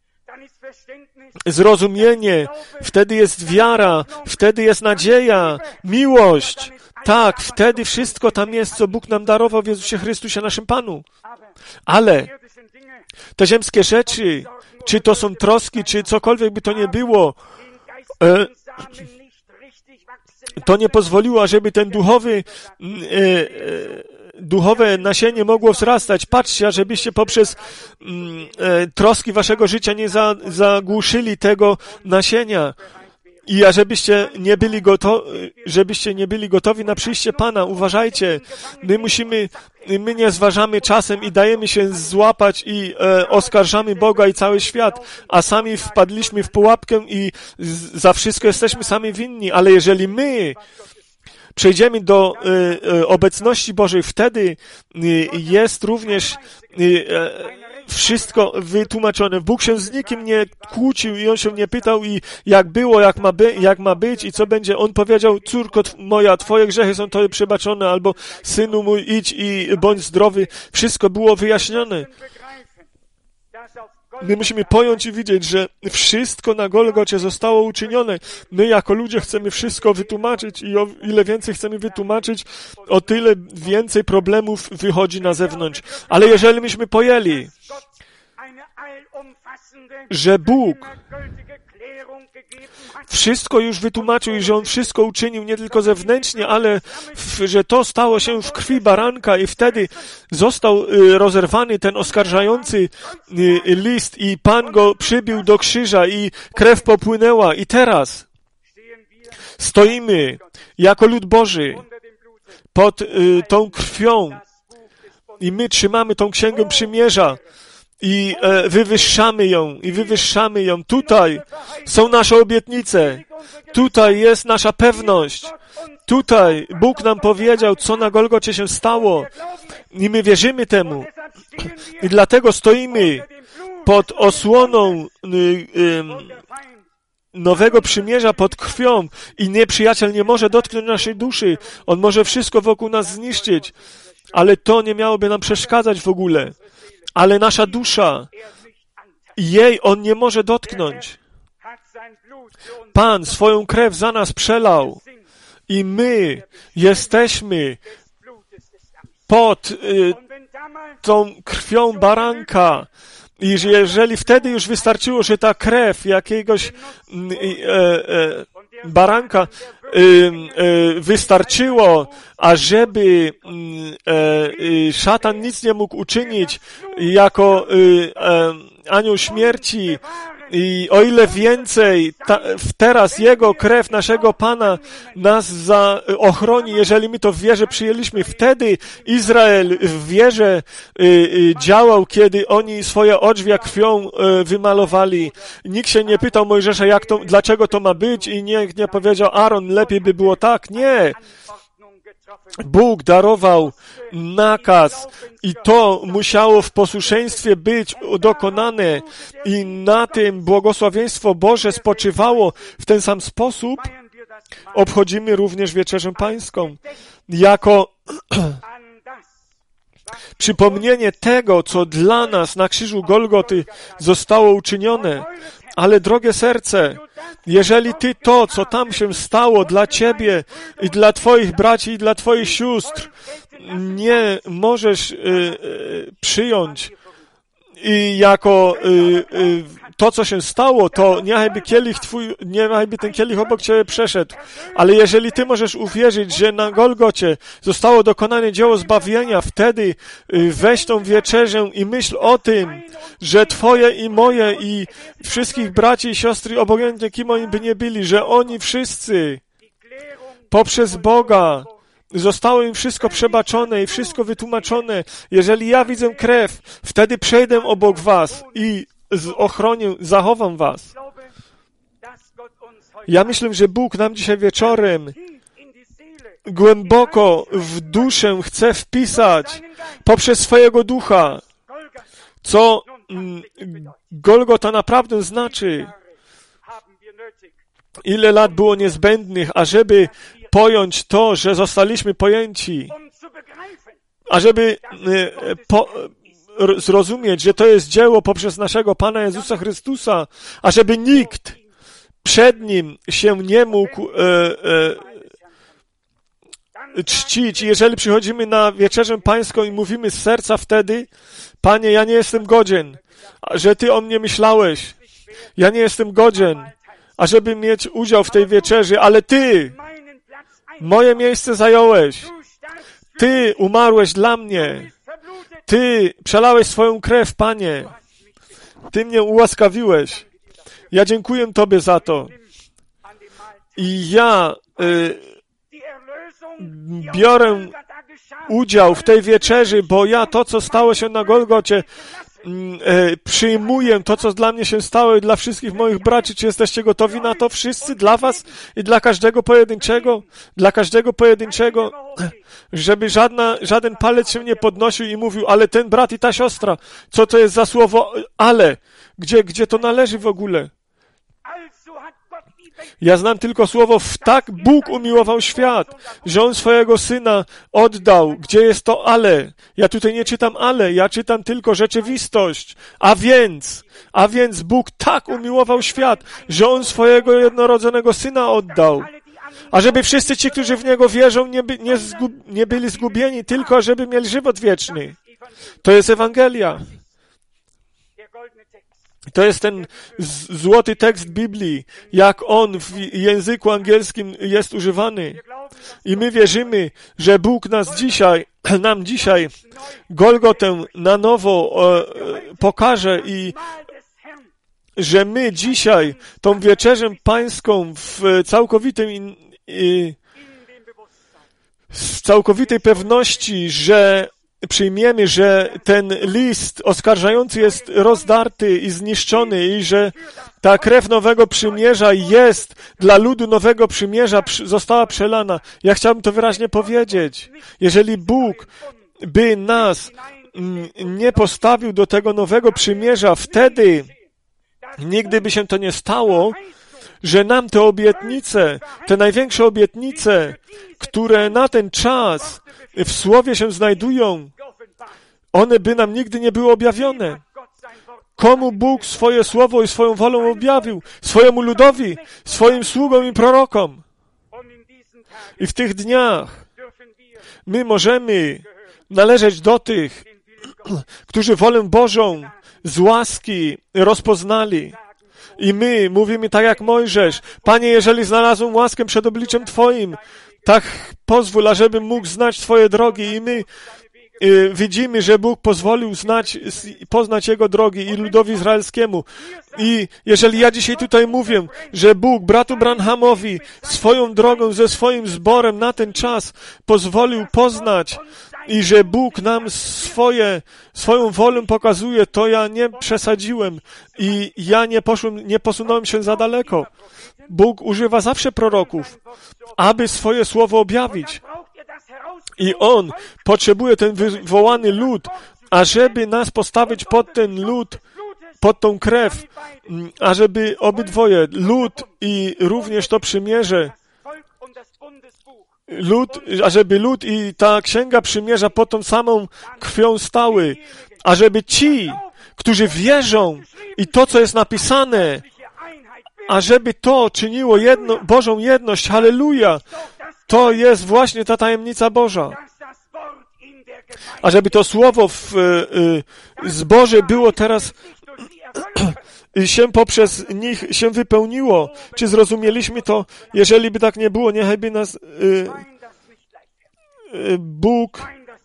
Speaker 1: zrozumienie, wtedy jest wiara, wtedy jest nadzieja, miłość. Tak, wtedy wszystko tam jest, co Bóg nam darował w Jezusie Chrystusie, naszym Panu. Ale te ziemskie rzeczy, czy to są troski, czy cokolwiek by to nie było, to nie pozwoliło, żeby ten duchowe nasienie mogło wzrastać. Patrzcie, żebyście poprzez troski waszego życia nie zagłuszyli tego nasienia. I żebyście nie byli gotowi na przyjście Pana. Uważajcie, my nie zważamy czasem i dajemy się złapać i oskarżamy Boga i cały świat, a sami wpadliśmy w pułapkę i za wszystko jesteśmy sami winni. Ale jeżeli my przejdziemy do obecności Bożej, wtedy jest również wszystko wytłumaczone. Bóg się z nikim nie kłócił i On się nie pytał i jak było, jak ma być i co będzie. On powiedział: córko moja, twoje grzechy są tobie przebaczone, albo synu mój, idź i bądź zdrowy. Wszystko było wyjaśnione. My musimy pojąć i widzieć, że wszystko na Golgocie zostało uczynione. My jako ludzie chcemy wszystko wytłumaczyć i o ile więcej chcemy wytłumaczyć, o tyle więcej problemów wychodzi na zewnątrz. Ale jeżeli myśmy pojęli, że Bóg wszystko już wytłumaczył i że On wszystko uczynił nie tylko zewnętrznie, ale że to stało się w krwi baranka i wtedy został rozerwany ten oskarżający list i Pan go przybił do krzyża i krew popłynęła. I teraz stoimy jako lud Boży pod tą krwią i my trzymamy tą Księgę Przymierza. I wywyższamy ją. Tutaj są nasze obietnice. Tutaj jest nasza pewność. Tutaj Bóg nam powiedział, co na Golgocie się stało. I my wierzymy temu. I dlatego stoimy pod osłoną nowego przymierza, pod krwią i nieprzyjaciel nie może dotknąć naszej duszy. On może wszystko wokół nas zniszczyć, ale to nie miałoby nam przeszkadzać w ogóle. Ale nasza dusza, jej On nie może dotknąć. Pan swoją krew za nas przelał i my jesteśmy pod tą krwią baranka. I jeżeli wtedy już wystarczyło, że ta krew jakiegoś baranka wystarczyło, ażeby szatan nic nie mógł uczynić jako anioł śmierci. I o ile więcej teraz Jego krew, naszego Pana, nas ochroni, jeżeli my to w wierze przyjęliśmy. Wtedy Izrael w wierze działał, kiedy oni swoje odrzwia krwią wymalowali. Nikt się nie pytał Mojżesza, dlaczego to ma być i nikt nie powiedział: Aaron, lepiej by było tak. Nie. Bóg darował nakaz i to musiało w posłuszeństwie być dokonane i na tym błogosławieństwo Boże spoczywało. W ten sam sposób obchodzimy również Wieczerzę Pańską jako przypomnienie tego, co dla nas na krzyżu Golgoty zostało uczynione. Ale drogie serce, jeżeli ty to, co tam się stało dla ciebie i dla twoich braci i dla twoich sióstr, nie możesz przyjąć i jako to, co się stało, to niechajby ten kielich obok ciebie przeszedł. Ale jeżeli ty możesz uwierzyć, że na Golgocie zostało dokonane dzieło zbawienia, wtedy weź tą wieczerzę i myśl o tym, że twoje i moje i wszystkich braci i siostry, obojętnie kim oni by nie byli, że oni wszyscy poprzez Boga zostało im wszystko przebaczone i wszystko wytłumaczone. Jeżeli ja widzę krew, wtedy przejdę obok was i ochronię, zachowam was. Ja myślę, że Bóg nam dzisiaj wieczorem głęboko w duszę chce wpisać poprzez swojego ducha, co Golgota naprawdę znaczy. Ile lat było niezbędnych, ażeby pojąć to, że zostaliśmy pojęci, ażeby zrozumieć, że to jest dzieło poprzez naszego Pana Jezusa Chrystusa, ażeby nikt przed Nim się nie mógł czcić. I jeżeli przychodzimy na wieczerzę pańską i mówimy z serca wtedy, Panie, ja nie jestem godzien, że Ty o mnie myślałeś. Ja nie jestem godzien, ażeby mieć udział w tej wieczerzy, ale Ty moje miejsce zająłeś. Ty umarłeś dla mnie. Ty przelałeś swoją krew, Panie. Ty mnie ułaskawiłeś. Ja dziękuję Tobie za to. I ja biorę udział w tej wieczerzy, bo ja to, co stało się na Golgocie, przyjmuję to, co dla mnie się stało i dla wszystkich moich braci. Czy jesteście gotowi na to wszyscy? Dla was i dla każdego pojedynczego? Dla każdego pojedynczego, żeby żaden palec się nie podnosił i mówił, ale ten brat i ta siostra, co to jest za słowo ale? Gdzie to należy w ogóle? Ja znam tylko słowo tak Bóg umiłował świat, że On swojego Syna oddał. Gdzie jest to ale? Ja tutaj nie czytam ale, ja czytam tylko rzeczywistość. A więc Bóg tak umiłował świat, że On swojego jednorodzonego Syna oddał. A żeby wszyscy ci, którzy w Niego wierzą, nie byli zgubieni, tylko żeby mieli żywot wieczny. To jest Ewangelia. To jest ten złoty tekst Biblii, jak on w języku angielskim jest używany. I my wierzymy, że Bóg nam dzisiaj Golgotę na nowo pokaże i że my dzisiaj tą wieczerzę pańską w całkowitej pewności, że przyjmiemy, że ten list oskarżający jest rozdarty i zniszczony i że ta krew nowego przymierza jest dla ludu nowego przymierza została przelana. Ja chciałbym to wyraźnie powiedzieć. Jeżeli Bóg by nas nie postawił do tego nowego przymierza, wtedy nigdy by się to nie stało, że nam te obietnice, te największe obietnice, które na ten czas w Słowie się znajdują, one by nam nigdy nie były objawione. Komu Bóg swoje Słowo i swoją wolę objawił? Swojemu ludowi, swoim sługom i prorokom. I w tych dniach my możemy należeć do tych, którzy wolę Bożą z łaski rozpoznali. I my mówimy tak jak Mojżesz: Panie, jeżeli znalazłem łaskę przed obliczem Twoim, tak pozwól, ażebym mógł znać Twoje drogi. I my widzimy, że Bóg pozwolił poznać Jego drogi i ludowi izraelskiemu. I jeżeli ja dzisiaj tutaj mówię, że Bóg bratu Branhamowi swoją drogą ze swoim zborem na ten czas pozwolił poznać i że Bóg nam swoją wolę pokazuje, to ja nie przesadziłem i ja nie posunąłem się za daleko. Bóg używa zawsze proroków, aby swoje słowo objawić. I On potrzebuje ten wywołany lud, ażeby nas postawić pod ten lud, pod tą krew, ażeby obydwoje, lud i również to przymierze, ażeby lud i ta księga przymierza pod tą samą krwią stały, ażeby ci, którzy wierzą i to, co jest napisane, ażeby to czyniło Bożą jedność. Halleluja! To jest właśnie ta tajemnica Boża. Ażeby to słowo w zborze było teraz się poprzez nich się wypełniło. Czy zrozumieliśmy to? Jeżeli by tak nie było, niechaj by nas Bóg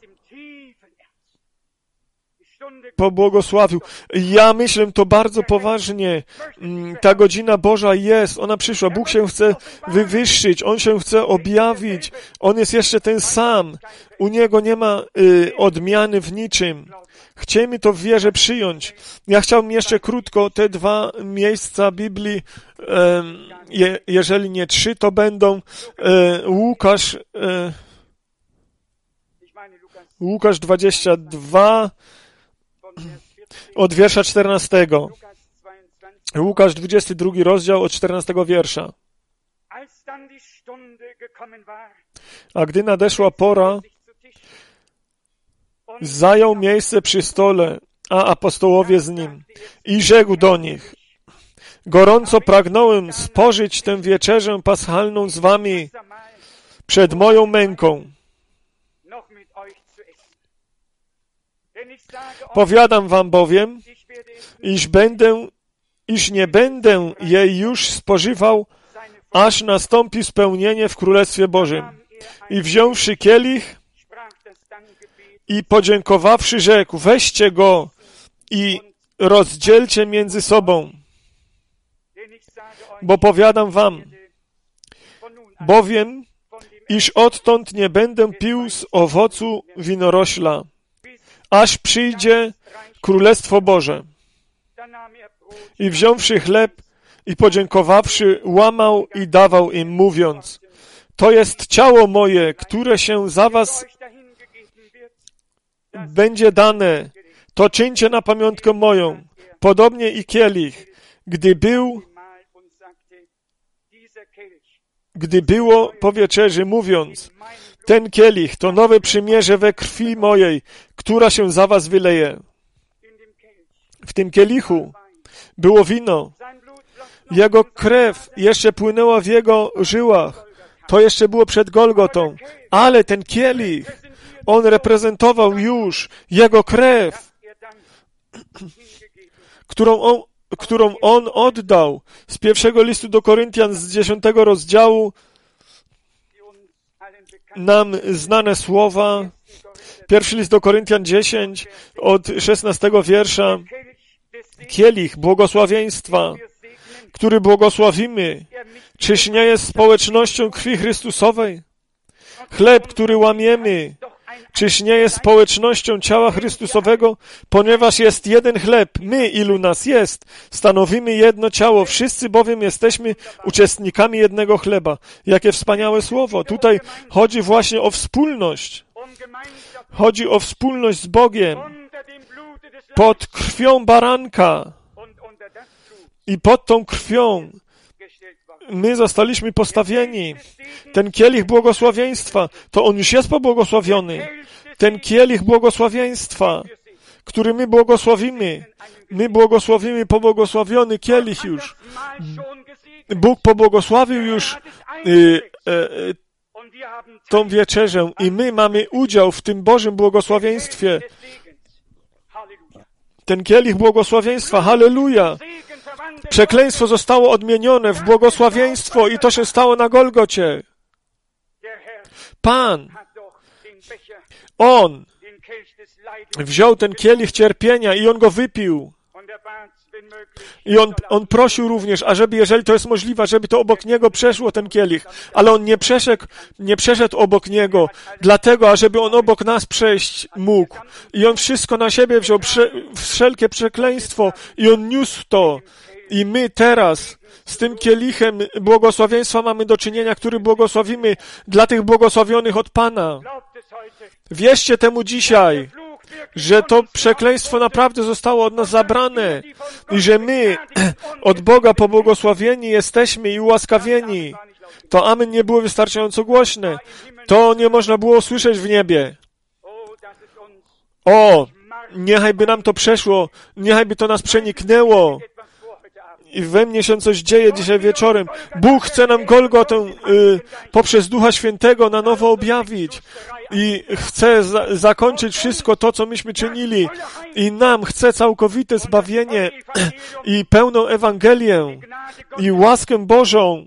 Speaker 1: pobłogosławił. Ja myślę to bardzo poważnie. Ta godzina Boża jest, ona przyszła. Bóg się chce wywyższyć, On się chce objawić. On jest jeszcze ten sam. U Niego nie ma odmiany w niczym. Chciejmy to w wierze przyjąć. Ja chciałbym jeszcze krótko te 2 miejsca Biblii, jeżeli nie 3, to będą Łukasz 22 od wiersza 14. Łukasz 22 rozdział od 14 wiersza. A gdy nadeszła pora, zajął miejsce przy stole, a apostołowie z nim. I rzekł do nich: gorąco pragnąłem spożyć tę wieczerzę paschalną z wami przed moją męką. Powiadam wam bowiem, iż nie będę jej już spożywał, aż nastąpi spełnienie w Królestwie Bożym. I wziąwszy kielich i podziękowawszy, rzekł: weźcie go i rozdzielcie między sobą. Bo powiadam wam, bowiem, iż odtąd nie będę pił z owocu winorośla, aż przyjdzie Królestwo Boże. I wziąwszy chleb i podziękowawszy, łamał i dawał im, mówiąc: to jest ciało moje, które się za was będzie dane. To czyńcie na pamiątkę moją. Podobnie i kielich, gdy było po wieczerzy, mówiąc: ten kielich to nowe przymierze we krwi mojej, która się za was wyleje. W tym kielichu było wino. Jego krew jeszcze płynęła w jego żyłach. To jeszcze było przed Golgotą. Ale ten kielich, on reprezentował już jego krew, którą on oddał. Z 1 listu do Koryntian z 10 rozdziału nam znane słowa. 1 list do Koryntian 10 od 16 wiersza. Kielich błogosławieństwa, który błogosławimy, czyż nie jest społecznością krwi Chrystusowej? Chleb, który łamiemy, czyż nie jest społecznością ciała Chrystusowego? Ponieważ jest jeden chleb, my, ilu nas jest, stanowimy jedno ciało, wszyscy bowiem jesteśmy uczestnikami jednego chleba. Jakie wspaniałe słowo. Tutaj chodzi właśnie o wspólność. Chodzi o wspólność z Bogiem. Pod krwią baranka i pod tą krwią my zostaliśmy postawieni. Ten kielich błogosławieństwa, to on już jest pobłogosławiony. Ten kielich błogosławieństwa, który my błogosławimy pobłogosławiony kielich już. Bóg pobłogosławił już tą wieczerzę i my mamy udział w tym Bożym błogosławieństwie. Ten kielich błogosławieństwa, halleluja! Przekleństwo zostało odmienione w błogosławieństwo i to się stało na Golgocie. Pan, On wziął ten kielich cierpienia i On go wypił. I on prosił również, ażeby, jeżeli to jest możliwe, żeby to obok Niego przeszło ten kielich. Ale On nie przeszedł obok Niego, dlatego, ażeby On obok nas przejść mógł. I On wszystko na siebie wziął, wszelkie przekleństwo i On niósł to. I my teraz z tym kielichem błogosławieństwa mamy do czynienia, który błogosławimy dla tych błogosławionych od Pana. Wierzcie temu dzisiaj, że to przekleństwo naprawdę zostało od nas zabrane i że my od Boga pobłogosławieni jesteśmy i ułaskawieni. To amen nie było wystarczająco głośne. To nie można było słyszeć w niebie. O, niechaj by nam to przeszło, niechaj by to nas przeniknęło. i we mnie się coś dzieje dzisiaj wieczorem. Bóg chce nam Golgotę poprzez Ducha Świętego na nowo objawić i chce zakończyć wszystko to, co myśmy czynili i nam chce całkowite zbawienie i pełną Ewangelię i łaskę Bożą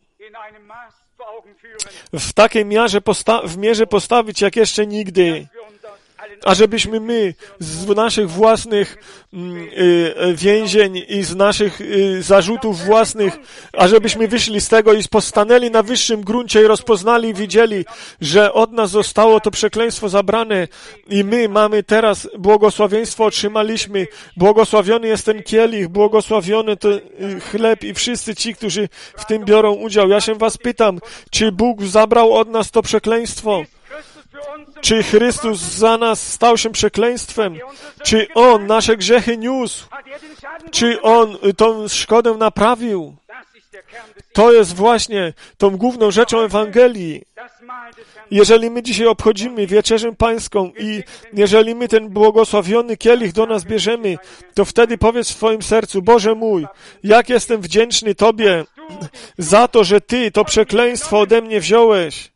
Speaker 1: w takiej mierze postawić jak jeszcze nigdy. Ażebyśmy my z naszych własnych więzień i z naszych zarzutów własnych, ażebyśmy wyszli z tego i postanęli na wyższym gruncie i rozpoznali i widzieli, że od nas zostało to przekleństwo zabrane i my mamy teraz błogosławieństwo, otrzymaliśmy. Błogosławiony jest ten kielich, błogosławiony to chleb i wszyscy ci, którzy w tym biorą udział. Ja się was pytam, czy Bóg zabrał od nas to przekleństwo? Czy Chrystus za nas stał się przekleństwem? Czy On nasze grzechy niósł? Czy On tą szkodę naprawił? To jest właśnie tą główną rzeczą Ewangelii. Jeżeli my dzisiaj obchodzimy Wieczerzę Pańską i jeżeli my ten błogosławiony kielich do nas bierzemy, to wtedy powiedz w swoim sercu, Boże mój, jak jestem wdzięczny Tobie za to, że Ty to przekleństwo ode mnie wziąłeś.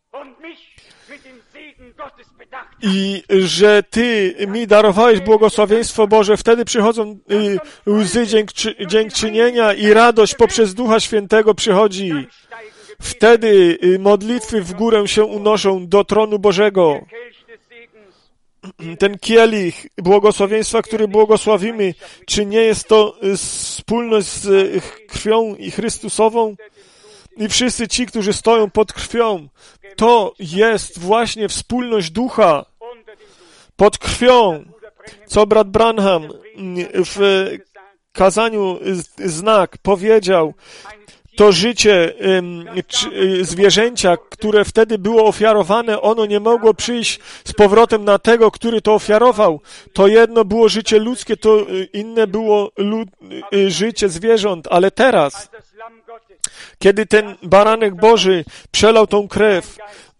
Speaker 1: I że Ty mi darowałeś błogosławieństwo Boże, wtedy przychodzą łzy dziękczynienia i radość poprzez Ducha Świętego przychodzi. Wtedy modlitwy w górę się unoszą do tronu Bożego. Ten kielich błogosławieństwa, który błogosławimy, czy nie jest to wspólność z krwią i Chrystusową? I wszyscy ci, którzy stoją pod krwią, to jest właśnie wspólność ducha pod krwią, co brat Branham w kazaniu Znak powiedział. To życie zwierzęcia, które wtedy było ofiarowane, ono nie mogło przyjść z powrotem na tego, który to ofiarował. To jedno było życie ludzkie, to inne było życie zwierząt, ale teraz, kiedy ten baranek Boży przelał tą krew,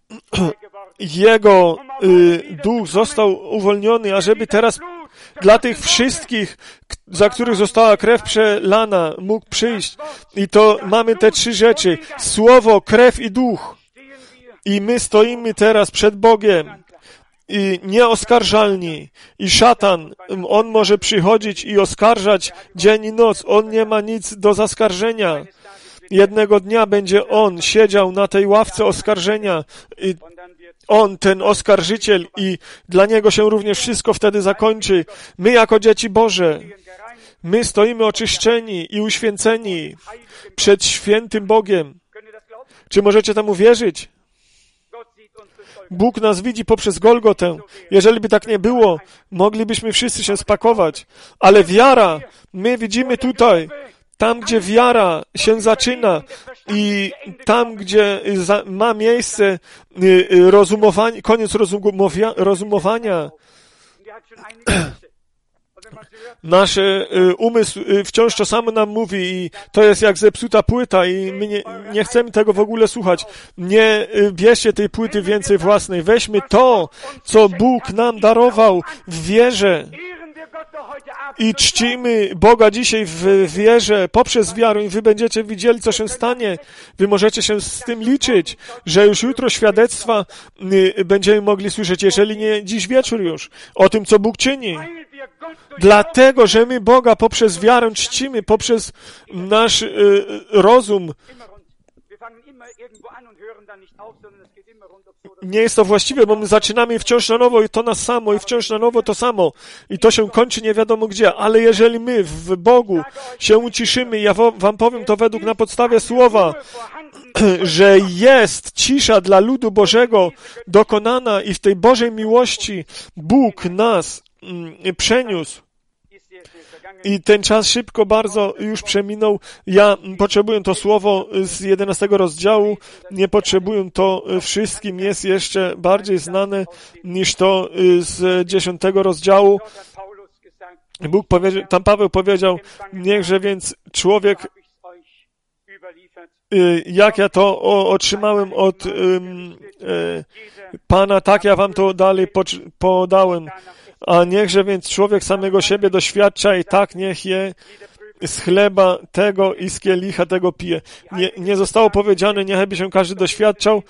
Speaker 1: jego duch został uwolniony, ażeby teraz dla tych wszystkich, za których została krew przelana, mógł przyjść. I to mamy te trzy rzeczy. Słowo, krew i duch. I my stoimy teraz przed Bogiem. I nieoskarżalni. I szatan, on może przychodzić i oskarżać dzień i noc. On nie ma nic do zaskarżenia. Jednego dnia będzie on siedział na tej ławce oskarżenia. I on, ten oskarżyciel, i dla niego się również wszystko wtedy zakończy. My jako dzieci Boże, my stoimy oczyszczeni i uświęceni przed świętym Bogiem. Czy możecie temu wierzyć? Bóg nas widzi poprzez Golgotę. Jeżeli by tak nie było, moglibyśmy wszyscy się spakować. Ale wiara, my widzimy tutaj, tam, gdzie wiara się zaczyna i tam, gdzie ma miejsce rozumowanie, koniec rozumowania, nasz umysł wciąż to samo nam mówi i to jest jak zepsuta płyta i my nie chcemy tego w ogóle słuchać. Nie bierzcie tej płyty więcej własnej. Weźmy to, co Bóg nam darował w wierze. I czcimy Boga dzisiaj w wierze, poprzez wiarę i wy będziecie widzieli, co się stanie. Wy możecie się z tym liczyć, że już jutro świadectwa będziemy mogli słyszeć, jeżeli nie dziś wieczór już, o tym, co Bóg czyni. Dlatego, że my Boga poprzez wiarę czcimy, poprzez nasz rozum. Nie jest to właściwe, bo my zaczynamy wciąż na nowo i to na samo, i wciąż na nowo to samo. I to się kończy nie wiadomo gdzie. Ale jeżeli my w Bogu się uciszymy, ja wam powiem to według na podstawie słowa, że jest cisza dla ludu Bożego dokonana i w tej Bożej miłości Bóg nas przeniósł. I ten czas szybko bardzo już przeminął. Ja potrzebuję to słowo z 11 rozdziału. Nie potrzebuję to wszystkim. Jest jeszcze bardziej znane niż to z 10 rozdziału. Bóg powiedział, tam Paweł powiedział, niechże więc człowiek, jak ja to otrzymałem od Pana, tak ja wam to dalej podałem. A niechże więc człowiek samego siebie doświadcza i tak niech je z chleba tego i z kielicha tego pije. Nie zostało powiedziane, niechby się każdy doświadczał,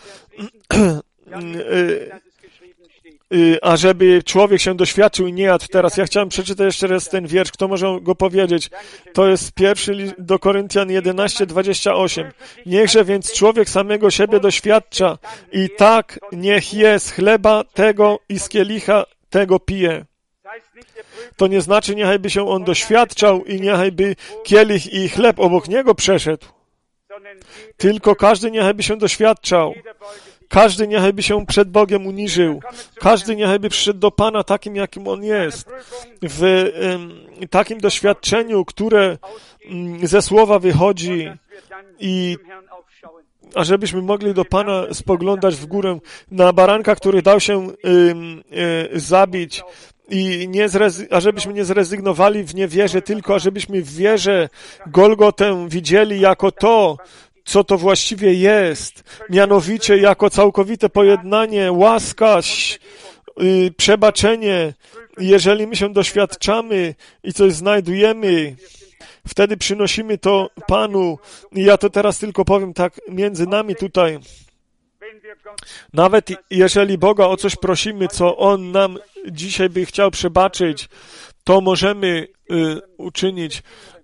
Speaker 1: ażeby człowiek się doświadczył i nie jadł teraz. Ja chciałem przeczytać jeszcze raz ten wiersz. Kto może go powiedzieć? To jest pierwszy list do Koryntian 11:28. Niechże więc człowiek samego siebie doświadcza i tak niech je z chleba tego i z kielicha tego pije. To nie znaczy, niechby się on doświadczał i niechby kielich i chleb obok niego przeszedł. Tylko każdy niechby się doświadczał. Każdy niechby się przed Bogiem uniżył. Każdy niechby przyszedł do Pana takim, jakim On jest. W takim doświadczeniu, które ze Słowa wychodzi i ażebyśmy mogli do Pana spoglądać w górę na baranka, który dał się zabić i ażebyśmy nie zrezygnowali w niewierze, tylko ażebyśmy w wierze Golgotę widzieli jako to, co to właściwie jest, mianowicie jako całkowite pojednanie, łaska, przebaczenie. Jeżeli my się doświadczamy i coś znajdujemy, wtedy przynosimy to Panu. I ja to teraz tylko powiem tak między nami tutaj. Nawet jeżeli Boga o coś prosimy, co On nam dzisiaj by chciał przebaczyć, to możemy uczynić.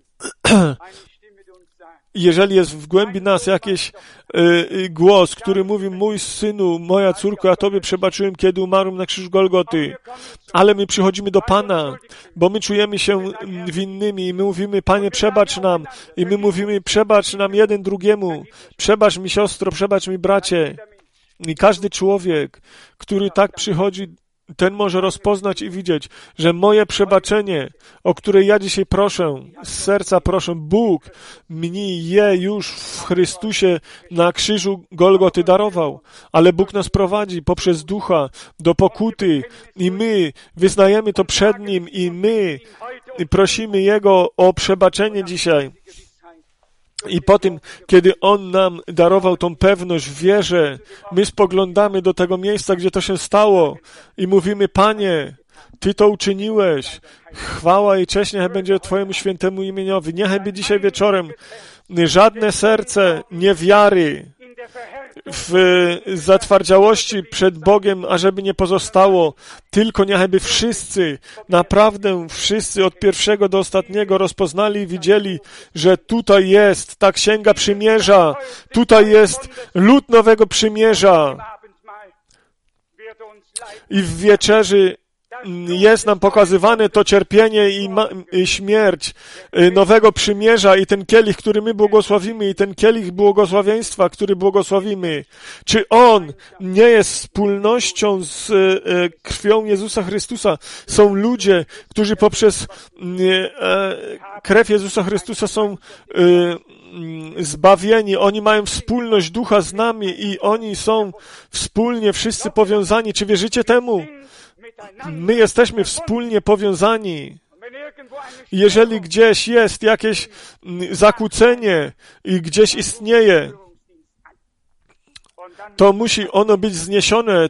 Speaker 1: Jeżeli jest w głębi nas jakiś głos, który mówi: mój synu, moja córko, ja Tobie przebaczyłem, kiedy umarłem na krzyżu Golgoty. Ale my przychodzimy do Pana, bo my czujemy się winnymi i my mówimy: Panie, przebacz nam. I my mówimy: przebacz nam jeden drugiemu. Przebacz mi, siostro, przebacz mi, bracie. I każdy człowiek, który tak przychodzi, ten może rozpoznać i widzieć, że moje przebaczenie, o które ja dzisiaj proszę, z serca proszę, Bóg mi je już w Chrystusie na krzyżu Golgoty darował. Ale Bóg nas prowadzi poprzez Ducha do pokuty i my wyznajemy to przed Nim i my prosimy Jego o przebaczenie dzisiaj. I po tym, kiedy On nam darował tą pewność w wierze, my spoglądamy do tego miejsca, gdzie to się stało i mówimy: Panie, Ty to uczyniłeś. Chwała i cześć niech będzie Twojemu świętemu imieniowi. Niechby dzisiaj wieczorem żadne serce niewiary, w zatwardziałości przed Bogiem, ażeby nie pozostało, tylko niechby wszyscy, naprawdę wszyscy od pierwszego do ostatniego rozpoznali i widzieli, że tutaj jest ta księga przymierza, tutaj jest lud nowego przymierza i w wieczerzy jest nam pokazywane to cierpienie i śmierć nowego przymierza i ten kielich, który my błogosławimy i ten kielich błogosławieństwa, który błogosławimy. Czy on nie jest wspólnością z krwią Jezusa Chrystusa? Są ludzie, którzy poprzez krew Jezusa Chrystusa są zbawieni. Oni mają wspólność Ducha z nami i oni są wspólnie wszyscy powiązani. Czy wierzycie temu? My jesteśmy wspólnie powiązani. Jeżeli gdzieś jest jakieś zakłócenie i gdzieś istnieje, to musi ono być zniesione,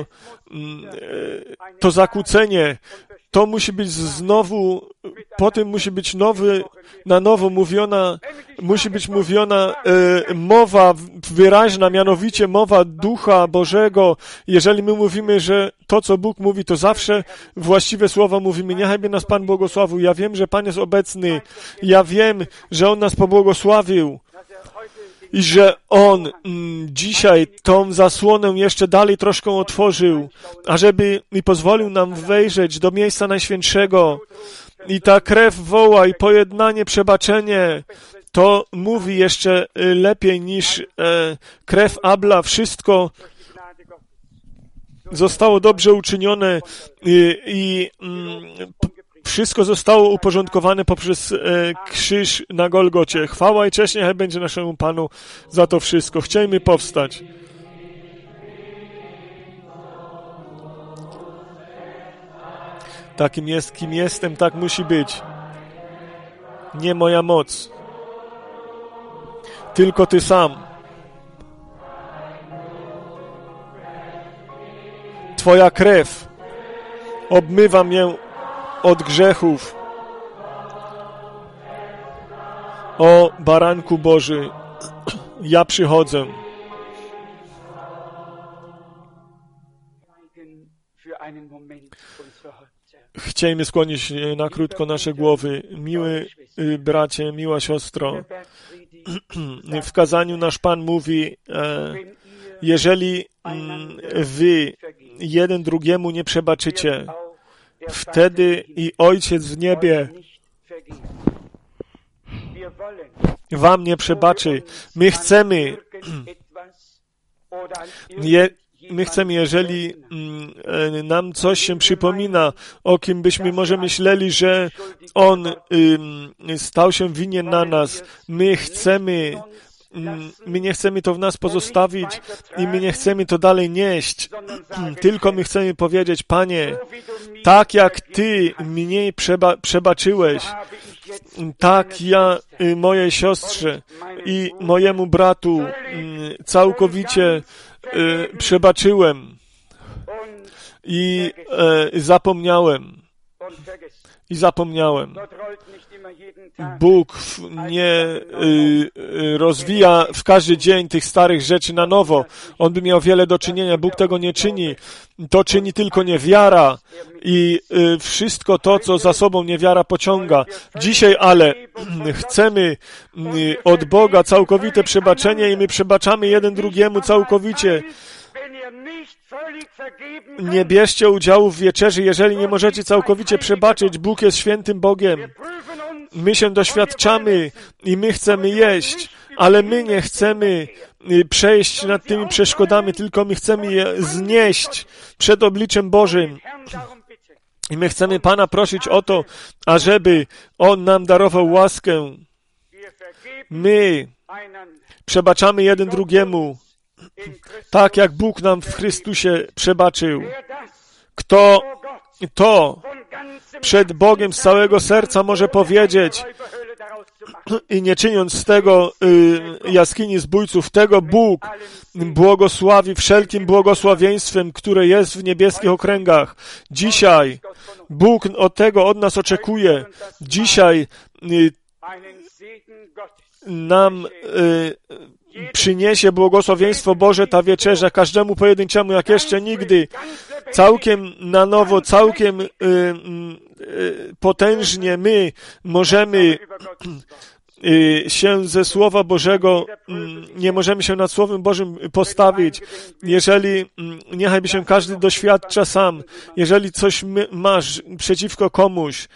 Speaker 1: to zakłócenie. To musi być znowu, potem musi być na nowo mówiona, musi być mówiona mowa wyraźna, mianowicie mowa Ducha Bożego. Jeżeli my mówimy, że to, co Bóg mówi, to zawsze właściwe słowa mówimy. Niechby nas Pan błogosławił. Ja wiem, że Pan jest obecny. Ja wiem, że On nas pobłogosławił. I że On dzisiaj tą zasłonę jeszcze dalej troszkę otworzył, ażeby i pozwolił nam wejrzeć do miejsca Najświętszego. I ta krew woła i pojednanie, przebaczenie, to mówi jeszcze lepiej niż krew Abla. Wszystko zostało dobrze uczynione i wszystko zostało uporządkowane poprzez krzyż na Golgocie. Chwała i cześć niech będzie naszemu Panu za to wszystko. Chciejmy powstać. Takim jest, kim jestem, tak musi być. Nie moja moc. Tylko Ty sam. Twoja krew obmywa mnie od grzechów. O Baranku Boży, ja przychodzę. Chciejmy skłonić na krótko nasze głowy. Miły bracie, miła siostro, w kazaniu nasz Pan mówi, jeżeli wy jeden drugiemu nie przebaczycie, wtedy i Ojciec w niebie wam nie przebaczy. My chcemy, jeżeli nam coś się przypomina, o kim byśmy może myśleli, że On stał się winien na nas, my nie chcemy to w nas pozostawić i my nie chcemy to dalej nieść, tylko my chcemy powiedzieć, Panie, tak jak Ty mnie przebaczyłeś, tak ja mojej siostrze i mojemu bratu całkowicie przebaczyłem i zapomniałem. Bóg nie rozwija w każdy dzień tych starych rzeczy na nowo. On by miał wiele do czynienia. Bóg tego nie czyni. To czyni tylko niewiara i wszystko to, co za sobą niewiara pociąga. Dzisiaj ale chcemy od Boga całkowite przebaczenie i my przebaczamy jeden drugiemu całkowicie. Nie bierzcie udziału w wieczerzy, jeżeli nie możecie całkowicie przebaczyć. Bóg jest świętym Bogiem. My się doświadczamy i my chcemy jeść, ale my nie chcemy przejść nad tymi przeszkodami, tylko my chcemy je znieść przed obliczem Bożym. I my chcemy Pana prosić o to, ażeby On nam darował łaskę. My przebaczamy jeden drugiemu, tak jak Bóg nam w Chrystusie przebaczył. Kto to przed Bogiem z całego serca może powiedzieć i nie czyniąc z tego jaskini zbójców, tego Bóg błogosławi wszelkim błogosławieństwem, które jest w niebieskich okręgach. Dzisiaj Bóg od nas oczekuje. Dzisiaj nam przyniesie błogosławieństwo Boże ta wieczerza każdemu pojedynczemu jak jeszcze nigdy. Całkiem na nowo, całkiem potężnie my możemy się ze Słowa Bożego, nie możemy się nad Słowem Bożym postawić. Jeżeli, niechajby się każdy doświadcza sam, jeżeli coś masz przeciwko komuś,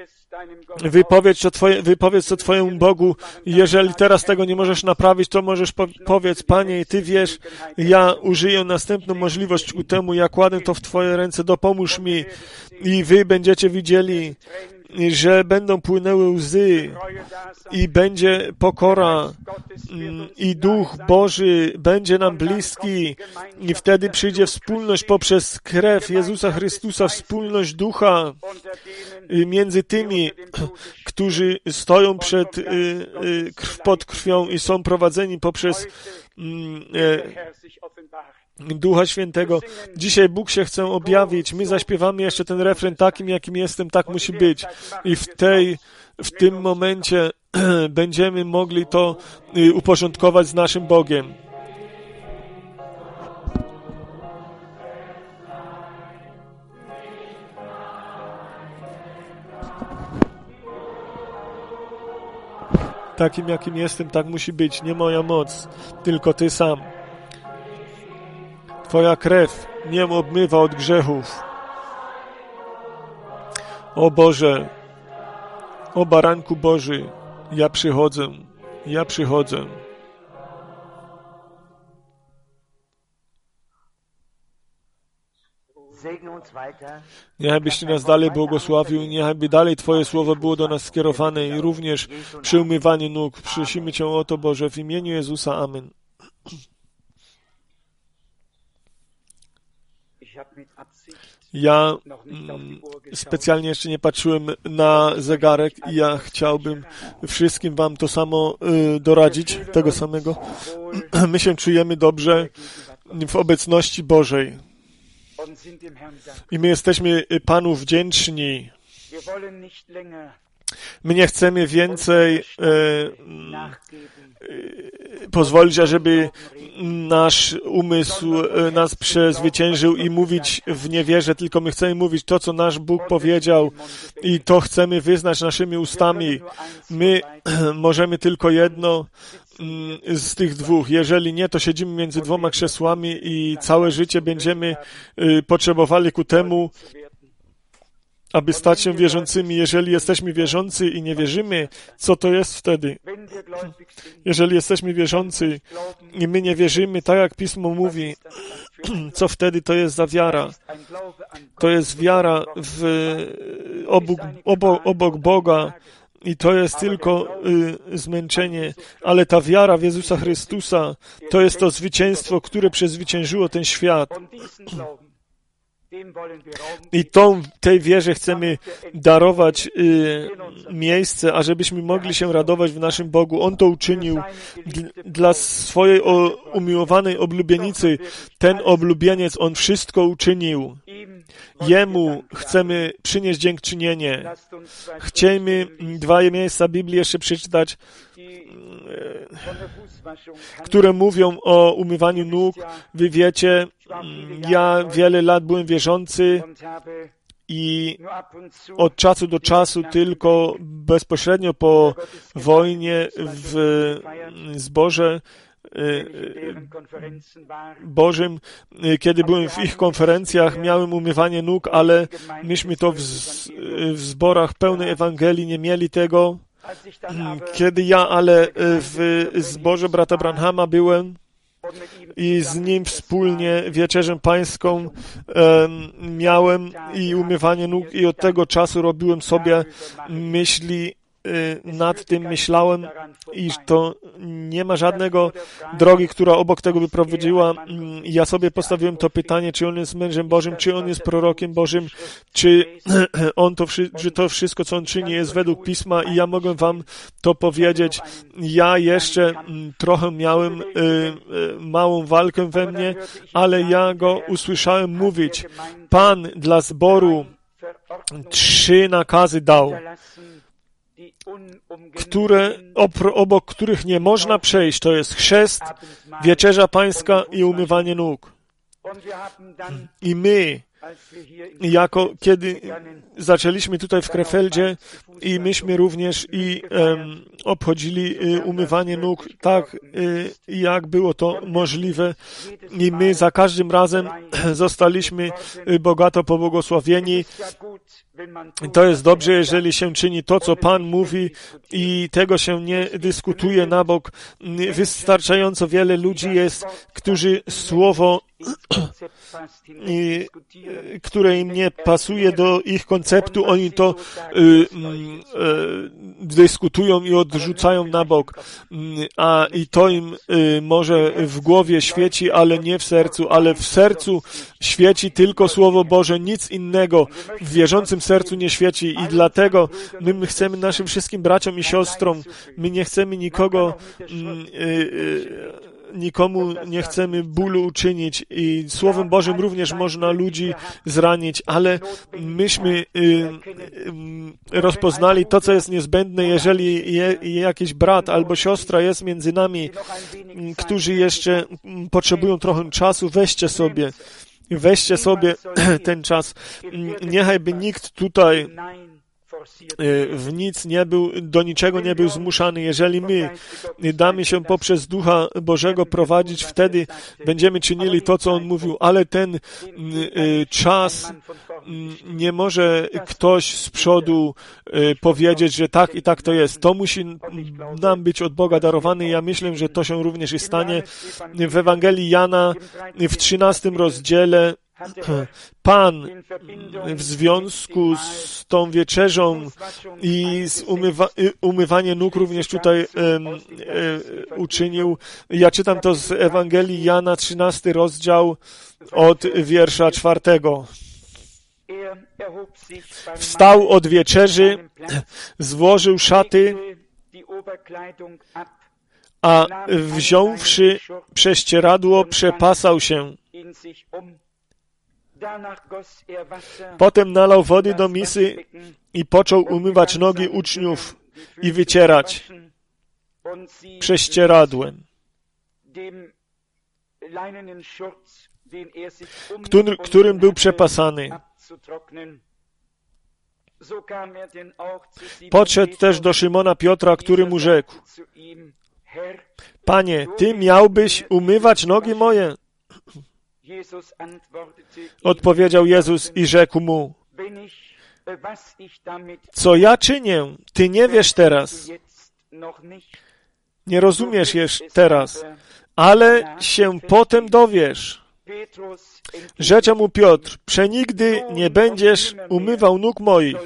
Speaker 1: wypowiedz to Twojemu Bogu. Jeżeli teraz tego nie możesz naprawić, to możesz powiedz, Panie, Ty wiesz, ja użyję następną możliwość ku temu, ja kładę to w Twoje ręce, dopomóż mi i Wy będziecie widzieli, że będą płynęły łzy i będzie pokora i Duch Boży będzie nam bliski i wtedy przyjdzie wspólność poprzez krew Jezusa Chrystusa, wspólność Ducha między tymi, którzy stoją pod krwią i są prowadzeni poprzez Ducha Świętego. Dzisiaj Bóg się chce objawić. My zaśpiewamy jeszcze ten refren takim, jakim jestem, tak musi być. I w tym momencie będziemy mogli to uporządkować z naszym Bogiem. Takim, jakim jestem, tak musi być. Nie moja moc, tylko Ty sam. Twoja krew mnie obmywa od grzechów. O Boże, o Baranku Boży, ja przychodzę. Niechbyś nas dalej błogosławił, niechby dalej Twoje słowo było do nas skierowane i również przy umywaniu nóg. Prosimy Cię o to, Boże, w imieniu Jezusa. Amen. Ja specjalnie jeszcze nie patrzyłem na zegarek i ja chciałbym wszystkim Wam to samo doradzić, tego samego. My się czujemy dobrze w obecności Bożej i my jesteśmy Panu wdzięczni. My nie chcemy więcej pozwolić, ażeby nasz umysł nas przezwyciężył i mówić w niewierze, tylko my chcemy mówić to, co nasz Bóg powiedział i to chcemy wyznać naszymi ustami. My możemy tylko jedno z tych dwóch. Jeżeli nie, to siedzimy między dwoma krzesłami i całe życie będziemy potrzebowali ku temu, aby stać się wierzącymi. Jeżeli jesteśmy wierzący i nie wierzymy, co to jest wtedy? Jeżeli jesteśmy wierzący i my nie wierzymy, tak jak Pismo mówi, co wtedy to jest za wiara? To jest wiara obok Boga i to jest tylko zmęczenie, ale ta wiara w Jezusa Chrystusa to jest to zwycięstwo, które przezwyciężyło ten świat. I tej wierze chcemy darować miejsce, ażebyśmy mogli się radować w naszym Bogu. On to uczynił dla swojej umiłowanej oblubienicy. Ten oblubieniec, On wszystko uczynił. Jemu chcemy przynieść dziękczynienie. Chcemy 2 miejsca Biblii jeszcze przeczytać, które mówią o umywaniu nóg. Wy wiecie, ja wiele lat byłem wierzący i od czasu do czasu tylko bezpośrednio po wojnie w zborze Bożym, kiedy byłem w ich konferencjach, miałem umywanie nóg, ale myśmy to w zborach pełnej Ewangelii nie mieli tego. Kiedy ja ale w zborze brata Branhama byłem i z nim wspólnie wieczerzę pańską miałem i umywanie nóg i od tego czasu robiłem sobie myśli, nad tym myślałem, iż to nie ma żadnego drogi, która obok tego by prowadziła. Ja sobie postawiłem to pytanie, czy on jest mężem Bożym, czy on jest prorokiem Bożym, czy to wszystko, co on czyni, jest według Pisma i ja mogę wam to powiedzieć. Ja jeszcze trochę miałem małą walkę we mnie, ale ja go usłyszałem mówić. Pan dla zboru 3 nakazy dał, obok których nie można przejść. To jest chrzest, wieczerza pańska i umywanie nóg. I my, kiedy zaczęliśmy tutaj w Krefeldzie i myśmy również obchodzili umywanie nóg tak, jak było to możliwe i my za każdym razem zostaliśmy bogato pobłogosławieni. To jest dobrze, jeżeli się czyni to, co Pan mówi i tego się nie dyskutuje na bok. Wystarczająco wiele ludzi jest, którzy słowo, które im nie pasuje do ich konceptu, oni to dyskutują i odrzucają na bok. I to im może w głowie świeci, ale nie w sercu, ale w sercu świeci tylko Słowo Boże, nic innego w wierzącym sercu nie świeci i dlatego my chcemy naszym wszystkim braciom i siostrom, my nie chcemy nikomu nie chcemy bólu uczynić i Słowem Bożym również można ludzi zranić, ale myśmy rozpoznali to, co jest niezbędne, jeżeli jakiś brat albo siostra jest między nami, którzy jeszcze potrzebują trochę czasu, weźcie sobie ten czas. Niechajby nikt tutaj do niczego nie był zmuszany. Jeżeli my damy się poprzez Ducha Bożego prowadzić, wtedy będziemy czynili to, co On mówił, ale ten czas nie może ktoś z przodu powiedzieć, że tak i tak to jest. To musi nam być od Boga darowane i ja myślę, że to się również i stanie. W Ewangelii Jana w 13 rozdziale Pan w związku z tą wieczerzą i z umywaniem nóg również tutaj uczynił. Ja czytam to z Ewangelii Jana, 13 rozdział od wiersza 4. Wstał od wieczerzy, złożył szaty, a wziąwszy prześcieradło, przepasał się. Potem nalał wody do misy i począł umywać nogi uczniów i wycierać prześcieradłem, którym był przepasany. Podszedł też do Szymona Piotra, który mu rzekł: Panie, Ty miałbyś umywać nogi moje? Odpowiedział Jezus i rzekł mu: Co ja czynię, Ty nie wiesz teraz. Nie rozumiesz jeszcze teraz, ale się potem dowiesz. Rzecze mu Piotr: Przenigdy nie będziesz umywał nóg moich.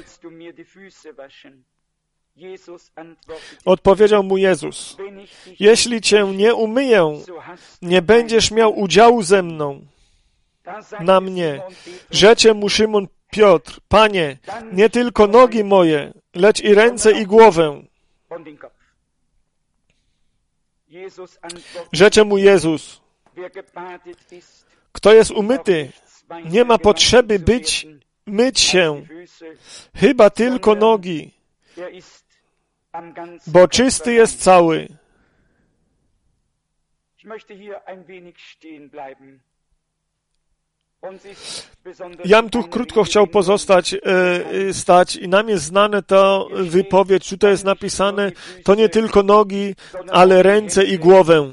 Speaker 1: Odpowiedział mu Jezus: Jeśli Cię nie umyję, nie będziesz miał udziału ze mną. Na mnie. Rzecze mu Szymon Piotr: Panie, nie tylko nogi moje, lecz i ręce i głowę. Rzecze mu Jezus: Kto jest umyty, nie ma potrzeby myć się, chyba tylko nogi, bo czysty jest cały. Ja bym tu krótko chciał stać i nam jest znane ta wypowiedź, tutaj jest napisane, to nie tylko nogi, ale ręce i głowę.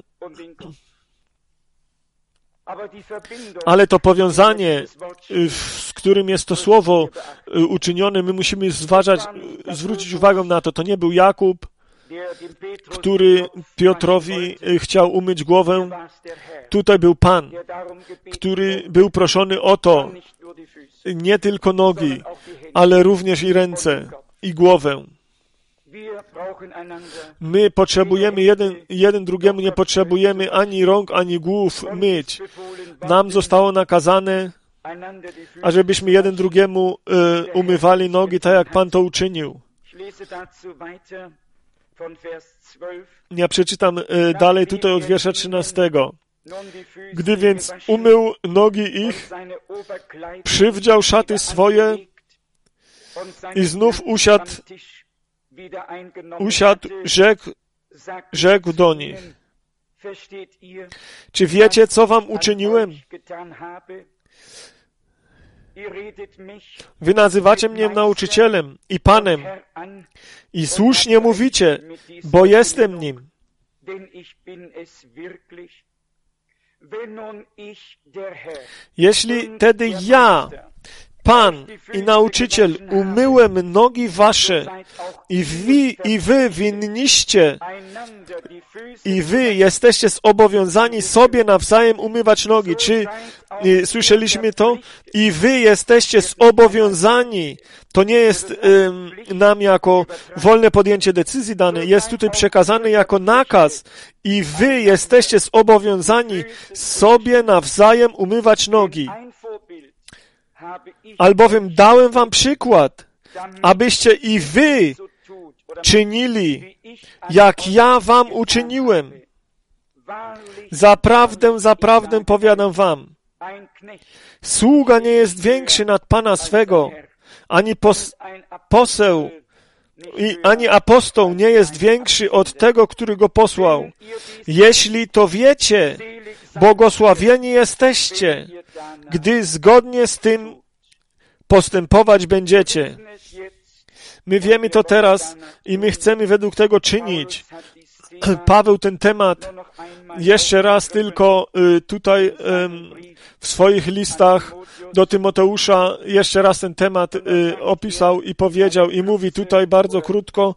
Speaker 1: Ale to powiązanie, z którym jest to słowo uczynione, my musimy zwrócić uwagę na to. To nie był Jakub, który Piotrowi chciał umyć głowę. Tutaj był Pan, który był proszony o to, nie tylko nogi, ale również i ręce, i głowę. My potrzebujemy jeden drugiemu, nie potrzebujemy ani rąk, ani głów myć. Nam zostało nakazane, ażebyśmy jeden drugiemu umywali nogi, tak jak Pan to uczynił. Ja przeczytam dalej tutaj od wiersza 13. Gdy więc umył nogi ich, przywdział szaty swoje i znów usiadł, rzekł do nich: Czy wiecie, co wam uczyniłem? Wy nazywacie mnie nauczycielem i Panem i słusznie mówicie, bo jestem nim. Jeśli tedy ja, Pan i nauczyciel, umyłem nogi wasze i wy winniście, i wy jesteście zobowiązani sobie nawzajem umywać nogi. Czy słyszeliśmy to? I wy jesteście zobowiązani. To nie jest nam jako wolne podjęcie decyzji dane. Jest tutaj przekazane jako nakaz. I wy jesteście zobowiązani sobie nawzajem umywać nogi. Albowiem dałem wam przykład, abyście i wy czynili, jak ja wam uczyniłem. Zaprawdę, zaprawdę powiadam wam, sługa nie jest większy nad Pana swego, ani apostoł nie jest większy od tego, który go posłał. Jeśli to wiecie, błogosławieni jesteście, gdy zgodnie z tym postępować będziecie. My wiemy to teraz i my chcemy według tego czynić. Paweł ten temat jeszcze raz tylko tutaj w swoich listach do Tymoteusza jeszcze raz ten temat opisał i powiedział i mówi tutaj bardzo krótko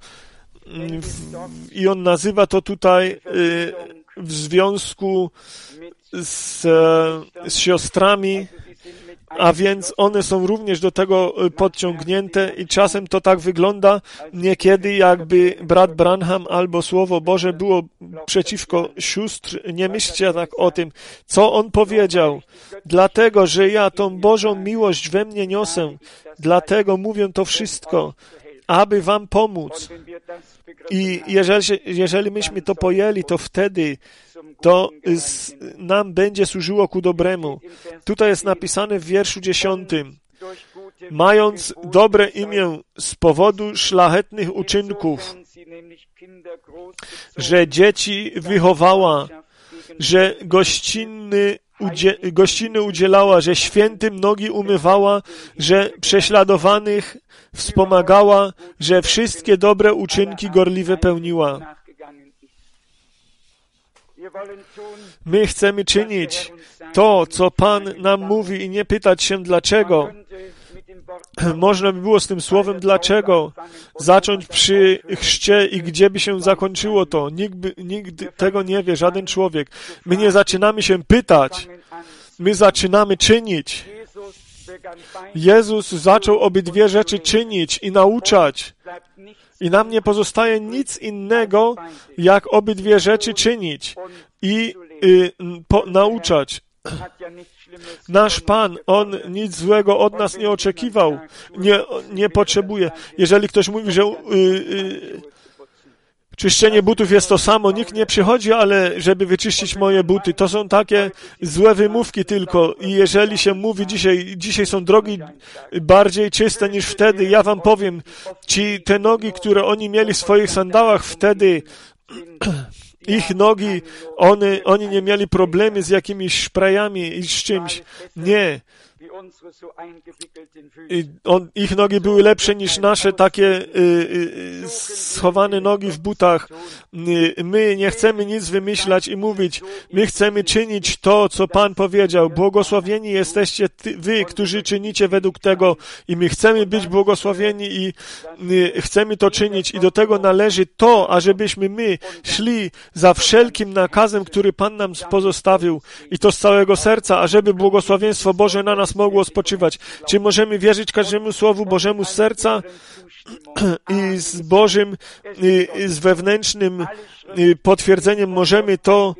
Speaker 1: i on nazywa to tutaj w związku z siostrami, a więc one są również do tego podciągnięte i czasem to tak wygląda niekiedy, jakby brat Branham albo Słowo Boże było przeciwko sióstr. Nie myślcie tak o tym, co on powiedział. Dlatego, że ja tą Bożą miłość we mnie niosę, dlatego mówię to wszystko, aby wam pomóc. I jeżeli myśmy to pojęli, to wtedy to nam będzie służyło ku dobremu. Tutaj jest napisane w wierszu 10. Mając dobre imię z powodu szlachetnych uczynków, że dzieci wychowała, że gościny udzielała, że świętym nogi umywała, że prześladowanych wspomagała, że wszystkie dobre uczynki gorliwe pełniła. My chcemy czynić to, co Pan nam mówi i nie pytać się dlaczego. Można by było z tym słowem dlaczego zacząć przy chrzcie i gdzie by się zakończyło to. Nikt tego nie wie, żaden człowiek. My nie zaczynamy się pytać, my zaczynamy czynić. Jezus zaczął obydwie rzeczy czynić i nauczać. I nam nie pozostaje nic innego, jak obydwie rzeczy czynić i nauczać. Nasz Pan, On nic złego od nas nie oczekiwał, nie potrzebuje. Jeżeli ktoś mówi, że czyszczenie butów jest to samo, nikt nie przychodzi, ale żeby wyczyścić moje buty. To są takie złe wymówki tylko. I jeżeli się mówi dzisiaj są drogi bardziej czyste niż wtedy, ja wam powiem, te nogi, które oni mieli w swoich sandałach wtedy, ich nogi, oni nie mieli problemy z jakimiś sprayami i z czymś. Nie. Ich nogi były lepsze niż nasze takie schowane nogi w butach. My nie chcemy nic wymyślać i mówić. My chcemy czynić to, co Pan powiedział. Błogosławieni jesteście wy, którzy czynicie według tego i my chcemy być błogosławieni i chcemy to czynić i do tego należy to, ażebyśmy my szli za wszelkim nakazem, który Pan nam pozostawił i to z całego serca, ażeby błogosławieństwo Boże na nas mogło spoczywać. Czy możemy wierzyć każdemu Słowu Bożemu z serca i z Bożym, z wewnętrznym potwierdzeniem możemy to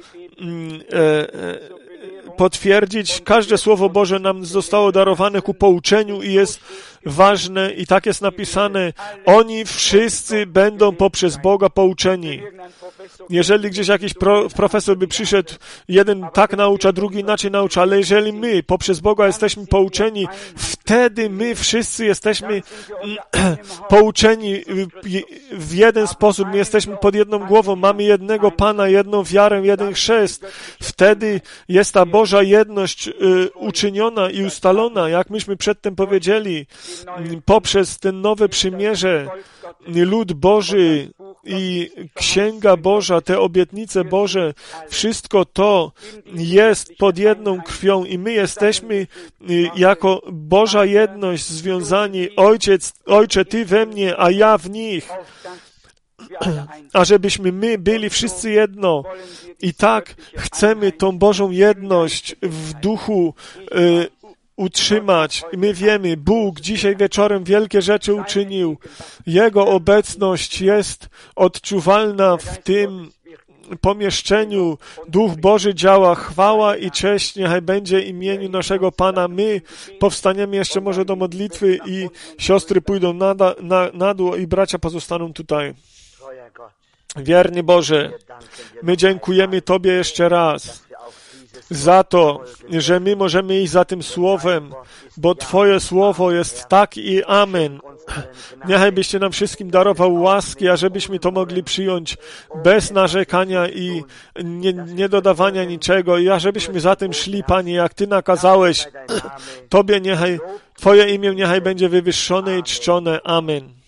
Speaker 1: potwierdzić. Każde Słowo Boże nam zostało darowane ku pouczeniu i jest ważne i tak jest napisane. Oni wszyscy będą poprzez Boga pouczeni. Jeżeli gdzieś jakiś profesor by przyszedł, jeden tak naucza, drugi inaczej naucza, ale jeżeli my poprzez Boga jesteśmy pouczeni, wtedy my wszyscy jesteśmy pouczeni w jeden sposób. My jesteśmy pod jedną głową, mamy jednego Pana, jedną wiarę, jeden chrzest. Wtedy jest ta Boża jedność uczyniona i ustalona, jak myśmy przedtem powiedzieli, poprzez ten nowe przymierze, lud Boży i Księga Boża, te obietnice Boże, wszystko to jest pod jedną krwią i my jesteśmy jako Boża jedność związani. Ojcze, Ty we mnie, a ja w nich. A żebyśmy my byli wszyscy jedno. I tak chcemy tą Bożą jedność w duchu utrzymać. My wiemy, Bóg dzisiaj wieczorem wielkie rzeczy uczynił. Jego obecność jest odczuwalna w tym pomieszczeniu. Duch Boży działa. Chwała i cześć niechaj będzie imieniu naszego Pana. My powstaniemy jeszcze może do modlitwy i siostry pójdą na dół i bracia pozostaną tutaj. Wierny Boże, my dziękujemy Tobie jeszcze raz za to, że my możemy iść za tym Słowem, bo Twoje Słowo jest tak i amen. Niechaj byście nam wszystkim darował łaski, ażebyśmy to mogli przyjąć bez narzekania i nie dodawania niczego i ażebyśmy za tym szli, Panie, jak Ty nakazałeś. Tobie Twoje imię niechaj będzie wywyższone i czczone. Amen.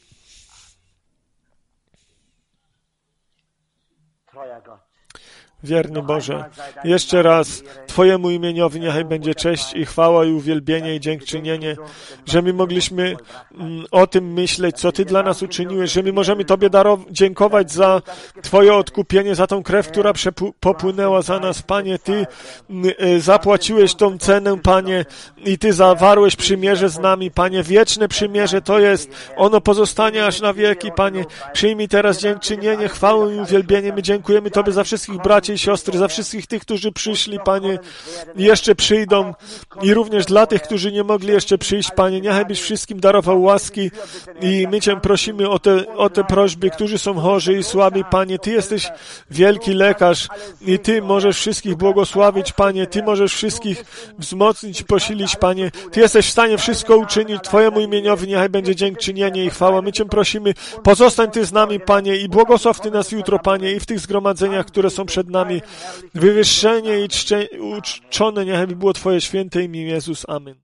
Speaker 1: Wierny Boże, jeszcze raz Twojemu imieniowi niechaj będzie cześć i chwała i uwielbienie i dziękczynienie, że my mogliśmy o tym myśleć, co Ty dla nas uczyniłeś, że my możemy Tobie dziękować za Twoje odkupienie, za tą krew, która popłynęła za nas. Panie, Ty zapłaciłeś tą cenę, Panie, i Ty zawarłeś przymierze z nami, Panie. Wieczne przymierze to jest, ono pozostanie aż na wieki, Panie. Przyjmij teraz dziękczynienie, chwałę i uwielbienie. My dziękujemy Tobie za wszystkich braci bracia i siostry, za wszystkich tych, którzy przyszli, Panie, i jeszcze przyjdą, i również dla tych, którzy nie mogli jeszcze przyjść, Panie, niechaj byś wszystkim darował łaski i my Cię prosimy o te prośby, którzy są chorzy i słabi, Panie. Ty jesteś wielki lekarz i Ty możesz wszystkich błogosławić, Panie. Ty możesz wszystkich wzmocnić i posilić, Panie. Ty jesteś w stanie wszystko uczynić. Twojemu imieniowi niechaj będzie dziękczynienie i chwała. My Cię prosimy, pozostań Ty z nami, Panie, i błogosław Ty nas jutro, Panie, i w tych zgromadzeniach, które są przed nami. Wywyższenie i uczczone niechaj by było Twoje święte imię, Jezus. Amen.